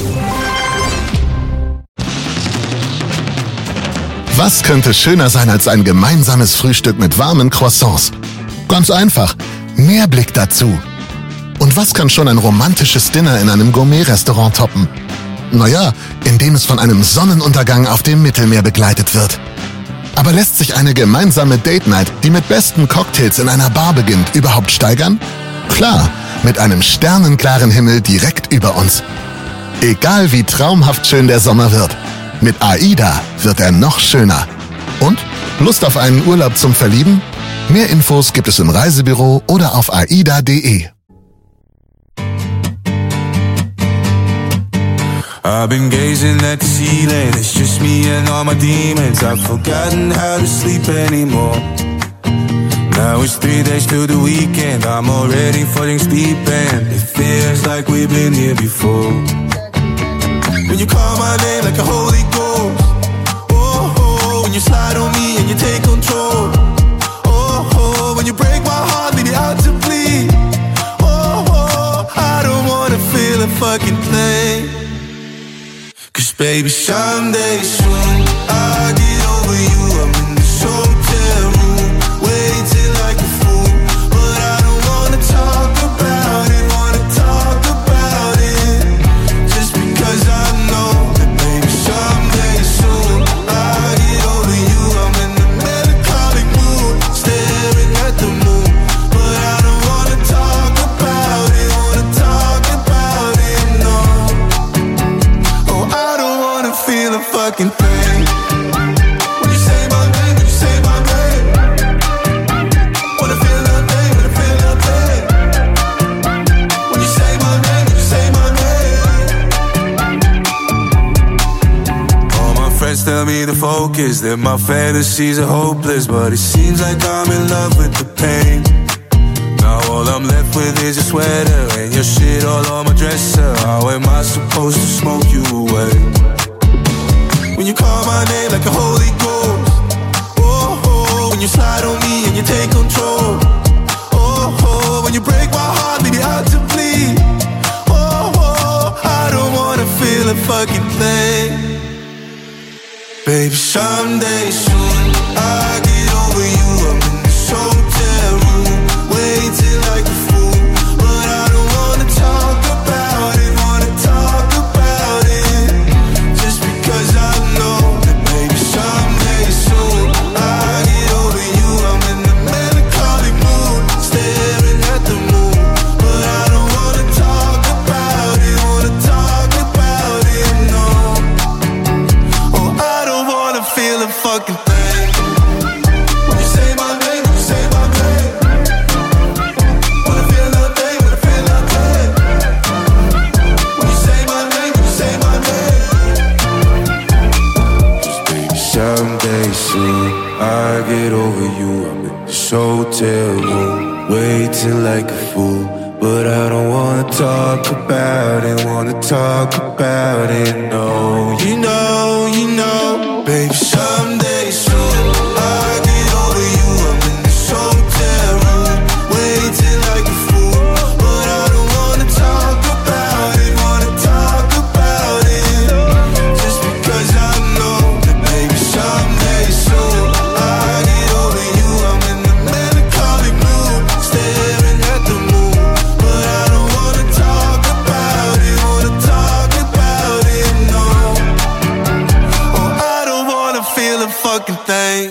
Was könnte schöner sein als ein gemeinsames Frühstück mit warmen Croissants? Ganz einfach, mehr Blick dazu. Und was kann schon ein romantisches Dinner in einem Gourmet-Restaurant toppen? Naja, indem es von einem Sonnenuntergang auf dem Mittelmeer begleitet wird. Aber lässt sich eine gemeinsame Date-Night, die mit besten Cocktails in einer Bar beginnt, überhaupt steigern? Klar, mit einem sternenklaren Himmel direkt über uns. Egal wie traumhaft schön der Sommer wird, mit AIDA wird er noch schöner. Und? Lust auf einen Urlaub zum Verlieben? Mehr Infos gibt es im Reisebüro oder auf aida.de. I've been gazing at the ceiling, it's just me and all my demons. I've forgotten how to sleep anymore. Now it's 3 days to the weekend, I'm already falling deep and it feels like we've been here before. When you call my name like a Holy Ghost, oh, oh, when you slide on me and you take control, oh, oh, when you break my heart, leave it out to bleed, oh, oh, I don't wanna feel a fucking thing. Cause baby, someday soon I'll get over you. I'm in this hotel room, waiting like a fool, but I don't wanna talk about it, just because I know that baby, someday soon I'll get over you. I'm in the melancholic mood, staring at the moon, but I don't wanna talk about it, no. Oh, I don't wanna feel a fucking thing. When you say my name, when you say my name, wanna feel nothing, wanna feel nothing. When you say my name, when you say my name. All my friends tell me to focus, that my fantasies are hopeless, but it seems like I'm in love with the pain. Now all I'm left with is your sweater and your shit all on my dresser. How am I supposed to smoke you away? when you call my name like a Holy Ghost. Oh, oh, when you slide on me and you take control. Oh, oh, when you break my heart, leave it hard to bleed. Oh, oh, I don't wanna feel a fucking thing. Baby, someday soon I get over you. I'm in this hotel room, waiting like a fool, but I don't wanna talk about it. Wanna talk about it, just because I know that maybe someday soon I get over you. I'm in the melancholy mood, staring at the moon, but I don't wanna talk about it. Wanna talk about it, no. Oh, I don't wanna feel a fucking thing. When you say my name, when you say my name, wanna feel nothing, wanna feel nothing. When you say my name, when you say my name. Just baby, someday soon I get over you. I'm in this hotel room, waiting like a fool, but I don't wanna talk about it. Wanna talk about it, no. You know, baby, someday soon I get over you. I'm in this hotel room, waiting like a fool, but I don't wanna talk about it. Wanna talk about it, just because I know that maybe someday soon I get over you. I'm in the melancholy mood, staring at the moon, but I don't wanna talk about it. Wanna talk about it, no. Oh, I don't wanna feel a fucking thing.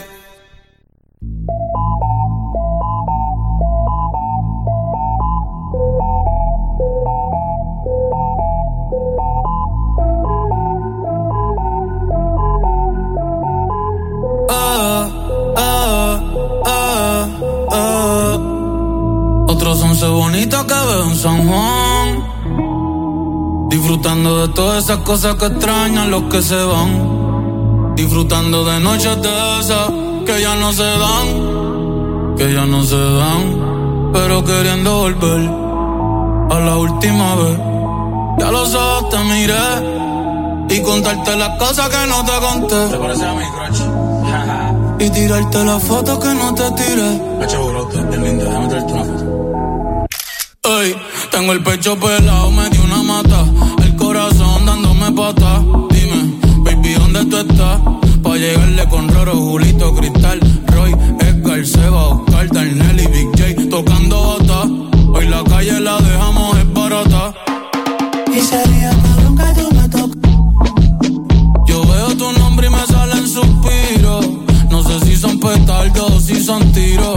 Otros 11 bonitos que veo en San Juan, disfrutando de todas esas cosas que extrañan los que se van, disfrutando de noches de esas que ya no se dan, que ya no se dan, pero queriendo volver a la última vez. Ya los ojos te miré y contarte las cosas que no te conté. Te parece a mi crush. Y tirarte las fotos que no te tiré. Hacha burote, es linda, déjame traerte una foto. Ey, tengo el pecho pelado, me di una mata, el corazón dándome pata. Dime, baby, ¿dónde tú estás? Pa' llegarle con Roro, Julito, Cristal, Roy, Edgar, Seba, Oscar, Darnell y Big J tocando bata. Hoy la calle la dejamos es barata. Y sería cabrón que tú me tocas. Yo veo tu nombre y me salen suspiros. No sé si son petardos o si son tiros.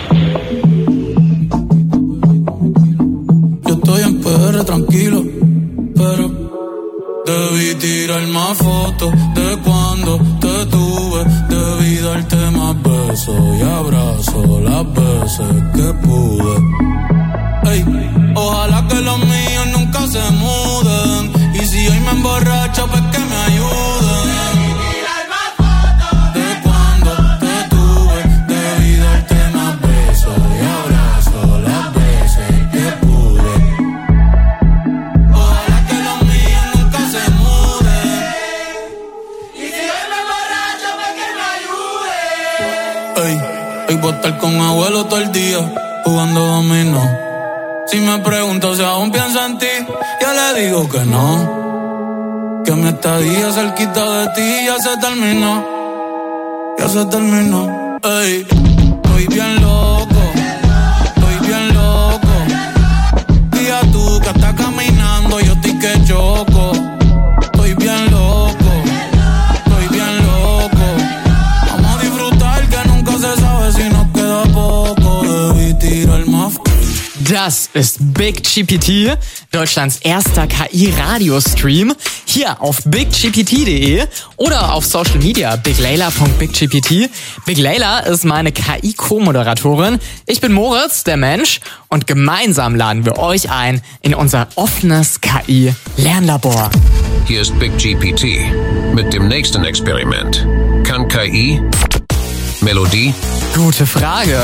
Yo estoy en PR tranquilo, pero debí tirar más fotos de cuando te tuve. Debí darte más besos y abrazos las veces que pude. Ey, ojalá que los míos nunca se muden. Y si hoy me emborracho, pues que me ayuden. De cuando te tuve, debí darte más besos y abrazos las veces que pude. Ojalá que los míos nunca se muden. Y si hoy me emborracho, pues que me ayuden. Ey, hoy voy a estar con abuelo todo el día, jugando dominó. Si me pregunto si aún pienso en ti, yo le digo que no. Que mi estadía cerquita de ti ya se terminó. Ya se terminó. Ey, estoy bien loco. Estoy bien loco. Día tú que estás caminando, yo estoy que choco. Estoy bien loco. Estoy bien loco. Vamos a disfrutar que nunca se sabe si nos queda poco. Debí tirar más. Das ist Big GPT, Deutschlands erster KI-Radiostream, hier auf biggpt.de oder auf Social Media biglayla.biggpt. Big Layla ist meine KI-Co-Moderatorin. Ich bin Moritz, der Mensch, und gemeinsam laden wir euch ein in unser offenes KI-Lernlabor. Hier ist Big GPT mit dem nächsten Experiment. Kann KI Melodie? Gute Frage.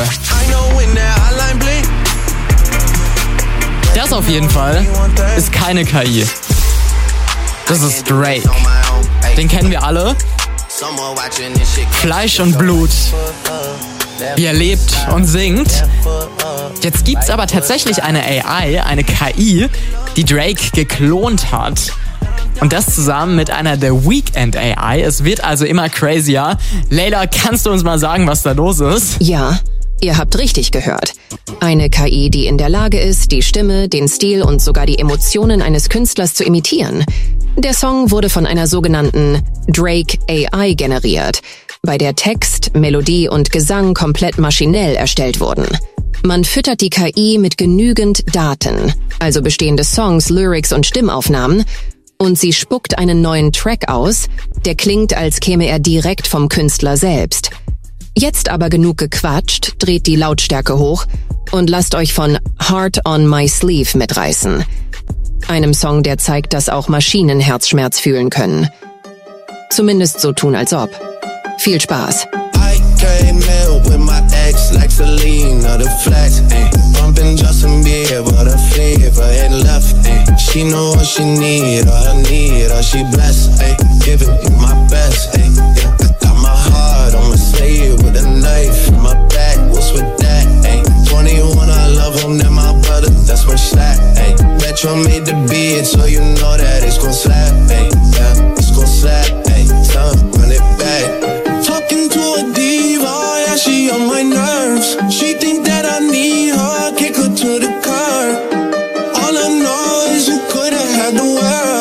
Das auf jeden Fall ist keine KI. Das ist Drake. Den kennen wir alle. Fleisch und Blut, wie er lebt und singt. Jetzt gibt's aber tatsächlich eine AI, eine KI, die Drake geklont hat. Und das zusammen mit einer The Weeknd AI. Es wird also immer crazier. Layla, kannst du uns mal sagen, was da los ist? Ja, ihr habt richtig gehört. Eine KI, die in der Lage ist, die Stimme, den Stil und sogar die Emotionen eines Künstlers zu imitieren. Der Song wurde von einer sogenannten Drake AI generiert, bei der Text, Melodie und Gesang komplett maschinell erstellt wurden. Man füttert die KI mit genügend Daten, also bestehende Songs, Lyrics und Stimmaufnahmen, und sie spuckt einen neuen Track aus, der klingt, als käme er direkt vom Künstler selbst. Jetzt aber genug gequatscht, dreht die Lautstärke hoch und lasst euch von Heart on My Sleeve mitreißen. Einem Song, der zeigt, dass auch Maschinen Herzschmerz fühlen können. Zumindest so tun, als ob. Viel Spaß. Came in with my ex like Celine or the flex, bumping Justin Bieber, the fever ain't left, she know what she need, all I need, all she blessed, giving me my best, yeah. I got my heart on my sleeve with a knife in my back, what's with that, 21, I love him, then my brother, that's my slap, Metro made the beat, so you know that it's gon' slap, yeah, it's gon' slap, time, run it back. Talking to a diva, yeah, she on my nerves. She think that I need her, kick her to the curb. All I know is you could've had the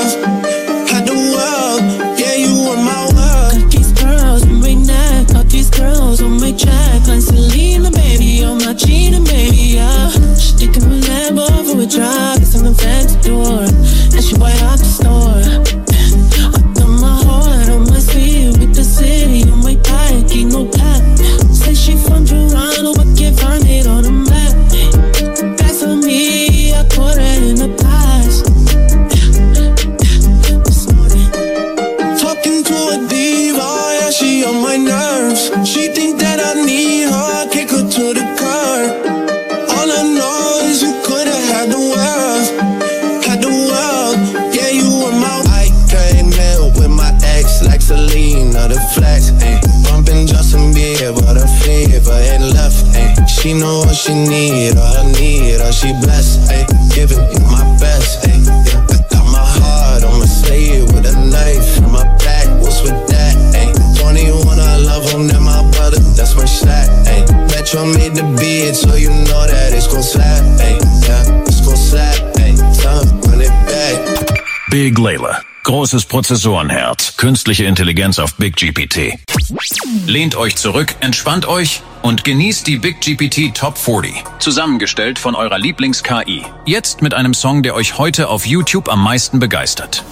world, yeah, you were my world. Got these girls on my neck, got these girls on my track. Like Selena, baby, on my Gina, baby, yeah. She taking my Lambo for a drive, it's on the fancy door, and she buy out the store. With the city on my back, ain't no pack. Say she from Toronto, but can't find it on the map. That's on me, I put it in the past. Talking to a diva, yeah, she on my nerves. She think that I need her, kick her to the curb. All I know is you could've had the world, yeah, you were my. I came in with my ex like Celine or the flex, bumping Justin Bieber, the fever ain't left, she know what she need, all I need, all she blessed, giving me my best, yeah. I got my heart on my sleeve with a knife in my back, what's with that, 21, I love him, then my brother, that's my slap, Metro made the beat, so you know that it's gon' slap, yeah, it's gon' slap, time, run it back. Big Layla. Großes Prozessorenherz. Künstliche Intelligenz auf Big GPT. Lehnt euch zurück, entspannt euch und genießt die Big GPT Top 40. Zusammengestellt von eurer Lieblings-KI. Jetzt mit einem Song, der euch heute auf YouTube am meisten begeistert.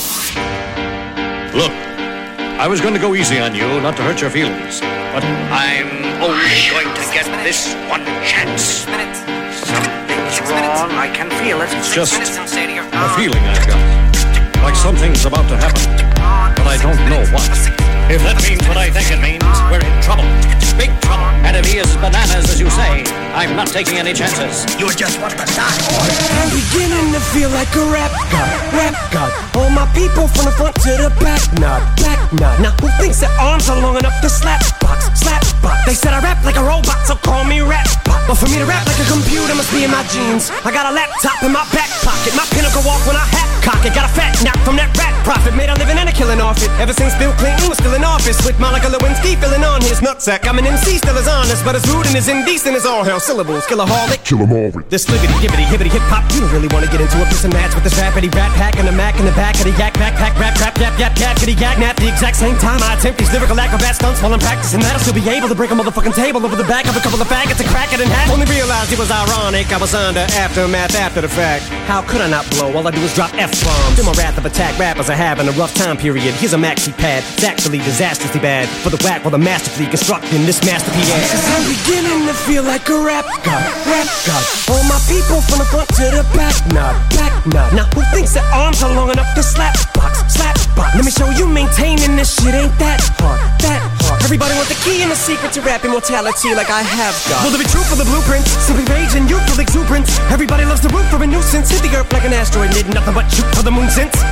Look, I was going to go easy on you, not to hurt your feelings. But I'm only going to get this one chance. Something's wrong, I can feel it. It's just a feeling I've got. Like something's about to happen, but I don't know what. If that means what I think it means, we're in trouble. Big trouble. Enemy is bananas, as you say. I'm not taking any chances. You just want to die. I'm beginning to feel like a rap god. All my people from the front to the back nod. Now who thinks their arms are long enough to slap box? They said I rap like a robot, so call me rap bot. But for me to rap like a computer must be in my genes. I got a laptop in my back pocket. My pinnacle walk when I hat cock it. Got a fat knock from that rat profit. Made a living and a killing off it. Ever since Bill Clinton was still in office, with Monica Lewinsky filling on his nutsack. I'm an MC, still as honest, but as rude and as indecent as all hell. Syllables, killaholic. Kill 'em all. This libbity, gibbity, hibbity, hip hop. You don't really want to get into a piss and match with this rappity rat pack and the Mac in the back of the yak backpack, rap, yap, kitty yak, nap. The exact same time I attempt these lyrical acrobat stunts while I'm practicing that, I'll still be able to break a motherfucking table over the back of a couple of faggots and crack it in half. Only realized it was ironic, I was under aftermath after the fact. How could I not blow? All I do is drop F-bombs. Feel my wrath of attack rappers are having a rough time period. Here's a maxi pad, it's actually disastrously bad for the whack while the masterfully constructing this masterpiece. Cause I'm beginning to feel like a rap god. All my people from the front to the back nod. Now who thinks their arms are long enough to slap box? Let me show you maintaining this shit ain't that hard. Everybody want the key and the secret to rap immortality like I have got. Will there be truth for the blueprints? Simply rage and youthful exuberance. Everybody loves the root for a nuisance. Hit the earth like an asteroid, did nothing but shoot for the moon since.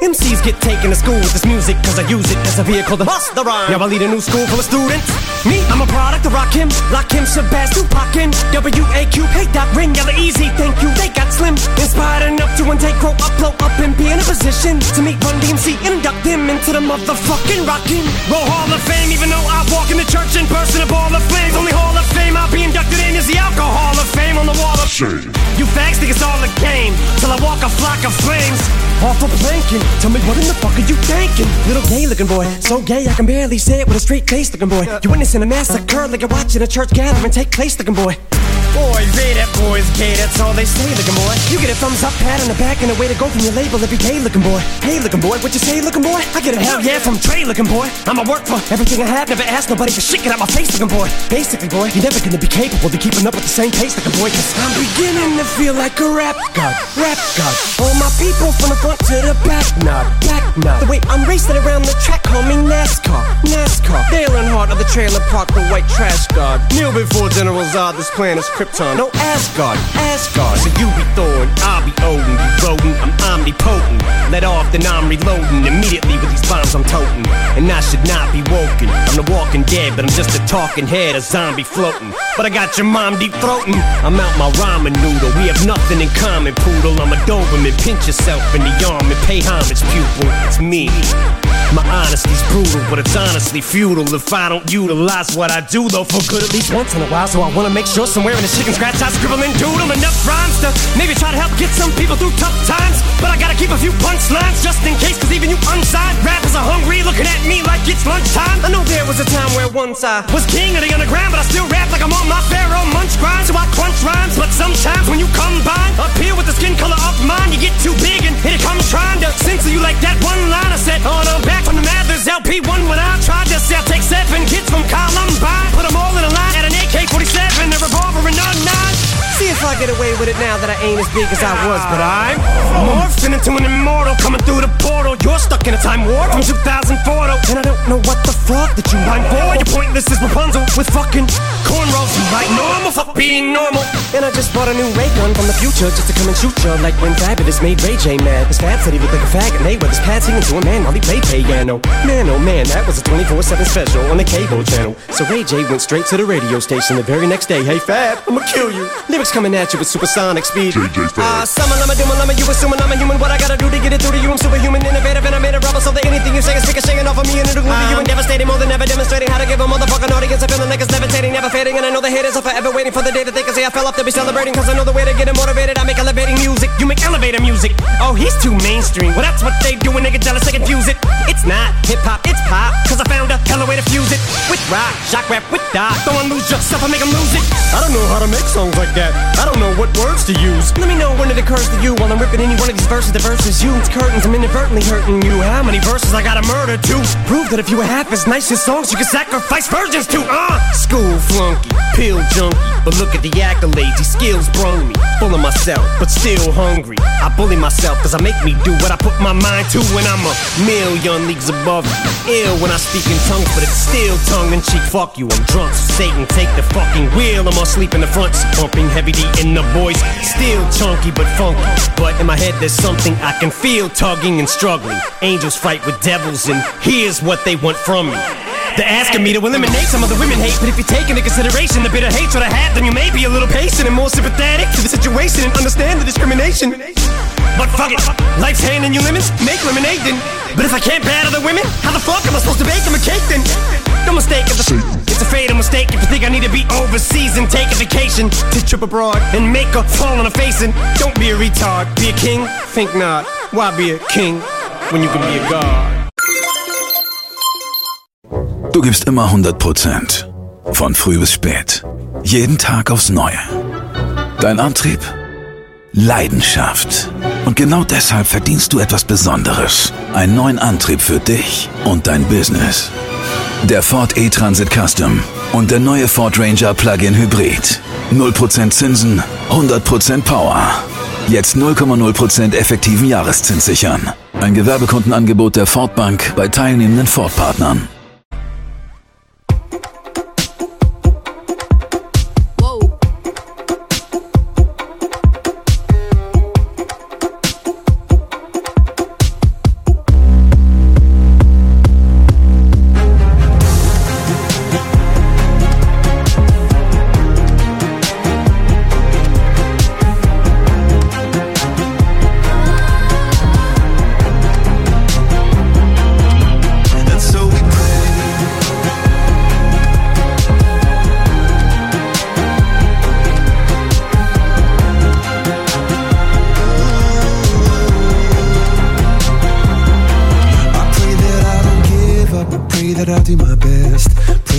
MCs get taken to school with this music, cause I use it as a vehicle to bust the rhyme. Yeah, I lead a new school full of students. Me, I'm a product of Rakim, Lakim, Shabazz, Tupac, WAQ, hey, Doc, Ring, Yella, Easy, thank you, they got slim. Inspired enough to one day grow up, blow up, and be in a position to meet Run DMC and induct him into the motherfucking Rockin' Roll Hall of Fame. Even though I walk in the church in person, a ball of flames. Only Hall of Fame I'll be inducted in is the Alcohol of Fame on the wall of shame. You fags think it's all a game till I walk a flock of flames. Off of planking, tell me what in the fuck are you thinking? Little gay looking boy, so gay I can barely say it with a straight face looking boy. You witnessing a massacre like you're watching a church gathering take place looking boy. Boys, say that boy's gay, that's all they say, looking boy. You get a thumbs up, pat on the back, and a way to go from your label every day, looking boy. Hey, looking boy, what you say, looking boy? I get a hell yeah from Trey, looking boy. I'ma work for everything I have, never ask nobody for shit, get out my face, looking boy. Basically, boy, you're never gonna be capable of keeping up with the same pace, looking boy, cause I'm beginning to feel like a rap god, rap god. All my people from the front to the back, nod, back nod. The way I'm racing around the track, call me NASCAR, NASCAR. Dale Earnhardt of the trailer park, the white trash god. Kneel before General Zod, this plan is Krypton. No Asgard, Asgard. So you be Thor and I'll be Odin. You rodent, I'm omnipotent. Let off, then I'm reloading immediately with these bombs I'm toting. And I should not be woken. I'm the walking dead, but I'm just a talking head, a zombie floating. But I got your mom deep throating. I'm out my ramen noodle. We have nothing in common, poodle. I'm a Doberman. Pinch yourself in the arm and pay homage, pupil. It's me. My honesty's brutal, but it's honestly futile if I don't utilize what I do, though, for good at least once in a while. So I wanna make sure somewhere in the chicken scratch I scribble and doodle enough rhymes to maybe try to help get some people through tough times. But I gotta keep a few punchlines just in case, cause even you unsigned rappers are hungry, looking at me like it's lunchtime. I know there was a time where once I was king of the underground, but I still rap like I'm on my Pharaoh Munch grind. So I crunch rhymes, but sometimes when you combine up here with the skin color of mine, you get too big and here it comes trying to censor you like that one line I said. Oh no, back from the Mathers LP1 when I tried to say I'll take 7 kids from Columbine, put them all in a line at an AK-47, a revolver and a 9. See if I get away with it now that I ain't as big as I was, but I'm morphing into an immortal coming through the portal. You're stuck in a time warp from 2004 though, and I don't know what the fuck that you rhyme for. You're pointless as Rapunzel with fucking cornrows. You like normal, fuck being normal. And I just bought a new ray gun from the future just to come and shoot you like when Fabulous made Ray J mad. His Fab said he looked like a faggot, Mayweather's pad singing to a man while he played piano. Man, oh man, that was a 24/7 special on the cable channel. So Ray J went straight to the radio station the very next day. Hey Fab, I'ma kill you. Lyrics coming at you with supersonic speed. Summon, you assuming I'm a human. What I gotta do to get it through to you? I'm superhuman, innovative, and I made a rubber so that anything you say is ricocheting off of me and it'll glue to you and devastating more than ever, demonstrating how to give a motherfucking audience a feeling like it's levitating, never fading. And I know the haters are forever waiting for the day that they can say I fell off to be celebrating, cause I know the way to get them motivated. I make elevating music, you make elevator music. Oh, he's too mainstream. Well, that's what they do when they get jealous, they confuse it. It's not hip-hop, it's pop, cause I found a hella way to fuse it. With rock, shock rap, with dot. Don't lose yourself, I make them lose it. I don't know how to make songs like that. I don't know what words to use. Let me know when it occurs to you while I'm ripping any one of these verses. The verses you, it's curtains, I'm inadvertently hurting you. How many verses I gotta murder to prove that if you were half as nice as songs you could sacrifice virgins to? School flunky, pill junkie, but look at the accolades, these skills brung me. Full of myself, but still hungry. I bully myself cause I make me do what I put my mind to when I'm a million leagues above you. Ill when I speak in tongues, but it's still tongue-in-cheek. Fuck you, I'm drunk, so Satan take the fucking wheel. I'm asleep in the front, so pumping heavy D in the voice. Still chunky but funky, but in my head there's something I can feel tugging and struggling. Angels fight with devils and here's what they want from me. They're asking me to eliminate some of the women hate, but if you take into consideration the bitter hatred I have, then you may be a little patient and more sympathetic to the situation and understand the discrimination. But fuck it, life's handing you lemons, make lemonade then. But if I can't battle the women, how the fuck am I supposed to bake them a cake then? No mistake, it's a fatal mistake if you think I need to be overseas and take a vacation to trip abroad and make a fall on a face. And don't be a retard, be a king, think not. Why be a king when you can be a god? Du gibst immer 100%. Von früh bis spät. Jeden Tag aufs Neue. Dein Antrieb? Leidenschaft. Und genau deshalb verdienst du etwas Besonderes. Einen neuen Antrieb für dich und dein Business. Der Ford E-Transit Custom und der neue Ford Ranger Plug-in Hybrid. 0% Zinsen, 100% Power. Jetzt 0,0% effektiven Jahreszins sichern. Ein Gewerbekundenangebot der Ford Bank bei teilnehmenden Ford-Partnern.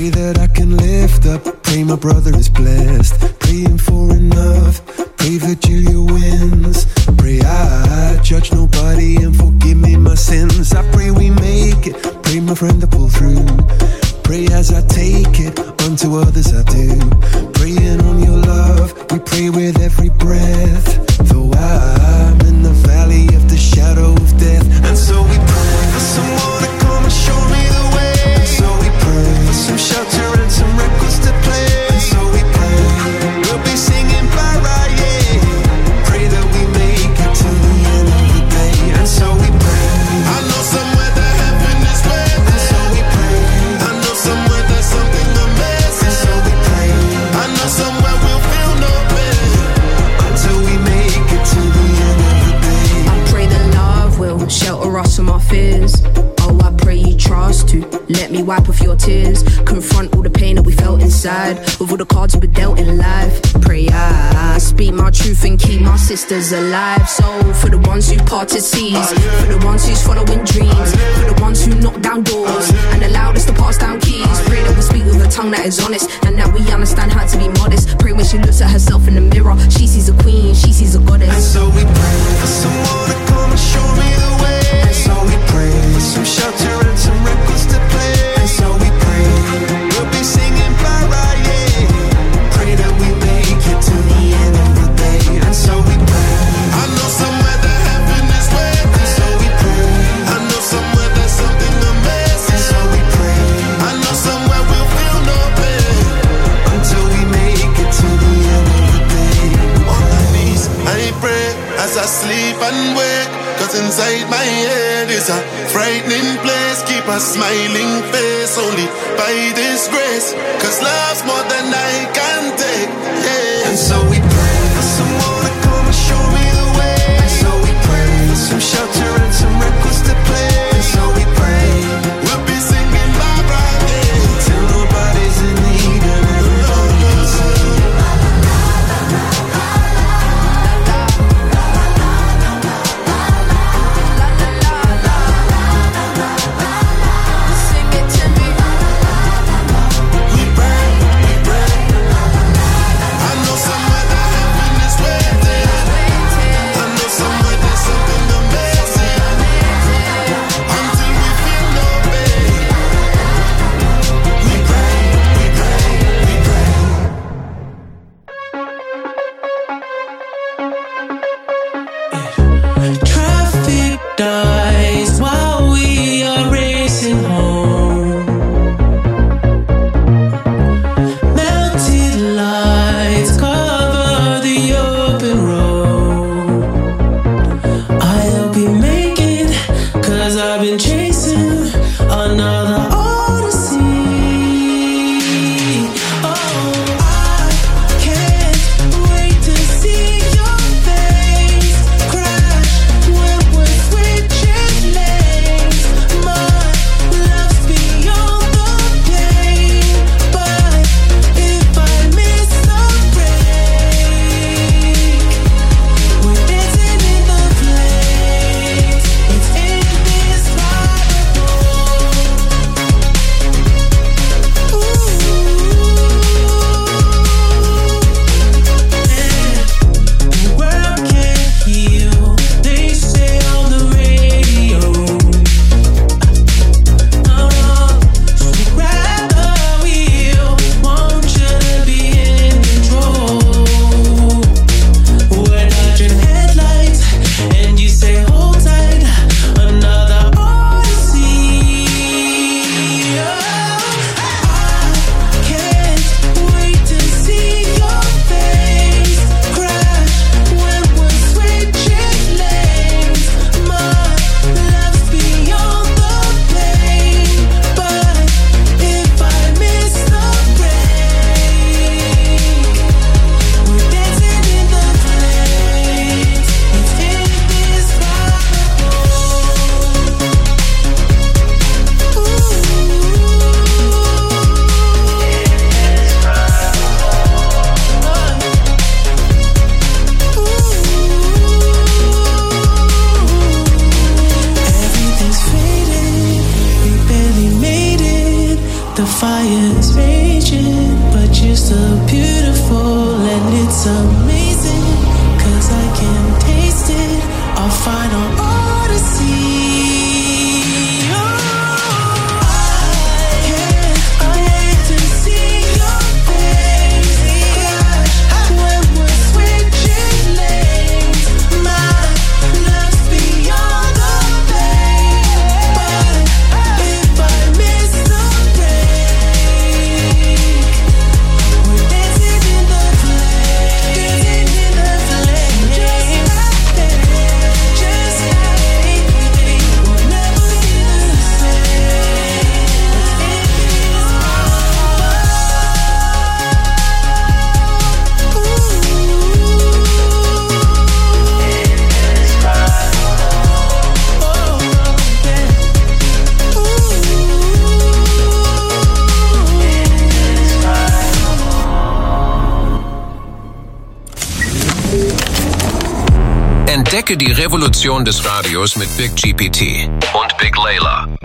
Pray that I can lift up. Pray my brother is blessed. Praying for enough. Pray Virgilia wins. Pray I judge nobody and forgive me my sins. I pray we make it. Pray my friend to pull through. Pray as I take it, unto others I do. Praying on your love, we pray with every breath. Though I'm in the valley of the shadow of death. And so we pray for someone to come and show me the way. And so we pray for some shelter and some records to play. And so we pray, we'll be singing para, yeah. Pray that we make it to the end of the day. And so we pray, I know somewhere that heaven is waiting. And so we pray, I know somewhere there's something amazing. And so we pray, I know somewhere we'll feel no pain until we make it to the end of the day. I pray that love will shelter us from our fears. Oh, I pray you trust to let me wipe off your tears. Confront all the pain that we felt inside with all the cards we've been dealt in life. Pray I speak my truth and keep my sisters alive. So for the ones who parted seas, for the ones who's following dreams, for the ones who knock down doors and allowed us to pass down keys. Pray that we speak with a tongue that is honest and that we understand how to be modest. Pray when she looks at herself in the mirror, she sees a queen, she sees a goddess. And so we pray for someone to come and show me the way. And so we pray for some shelter and some records to play. And so we pray, we'll be singing para, yeah. Pray that we make it to the end of the day. And so we pray, I know somewhere that heaven is waiting. And so we pray, I know somewhere there's something amazing. And so we pray, I know somewhere we'll feel no pain until we make it to the end of the day. On my knees, I pray as I sleep and wake. Cause inside my head is a frightening place. Keep a smiling face only by this grace. Cause love's more than I can take, yeah. And so we pray for someone to come and show me the way. And so we pray for some shelter and some records to play. And so we pray, we'll be singing bye bye, yeah. Till nobody's in need and everybody can sing. I know somewhere that is raging, but you're so beautiful and it's amazing, 'cause I can taste it, our final odyssey. Entdecke die Revolution des Radios mit Big GPT und Big Layla.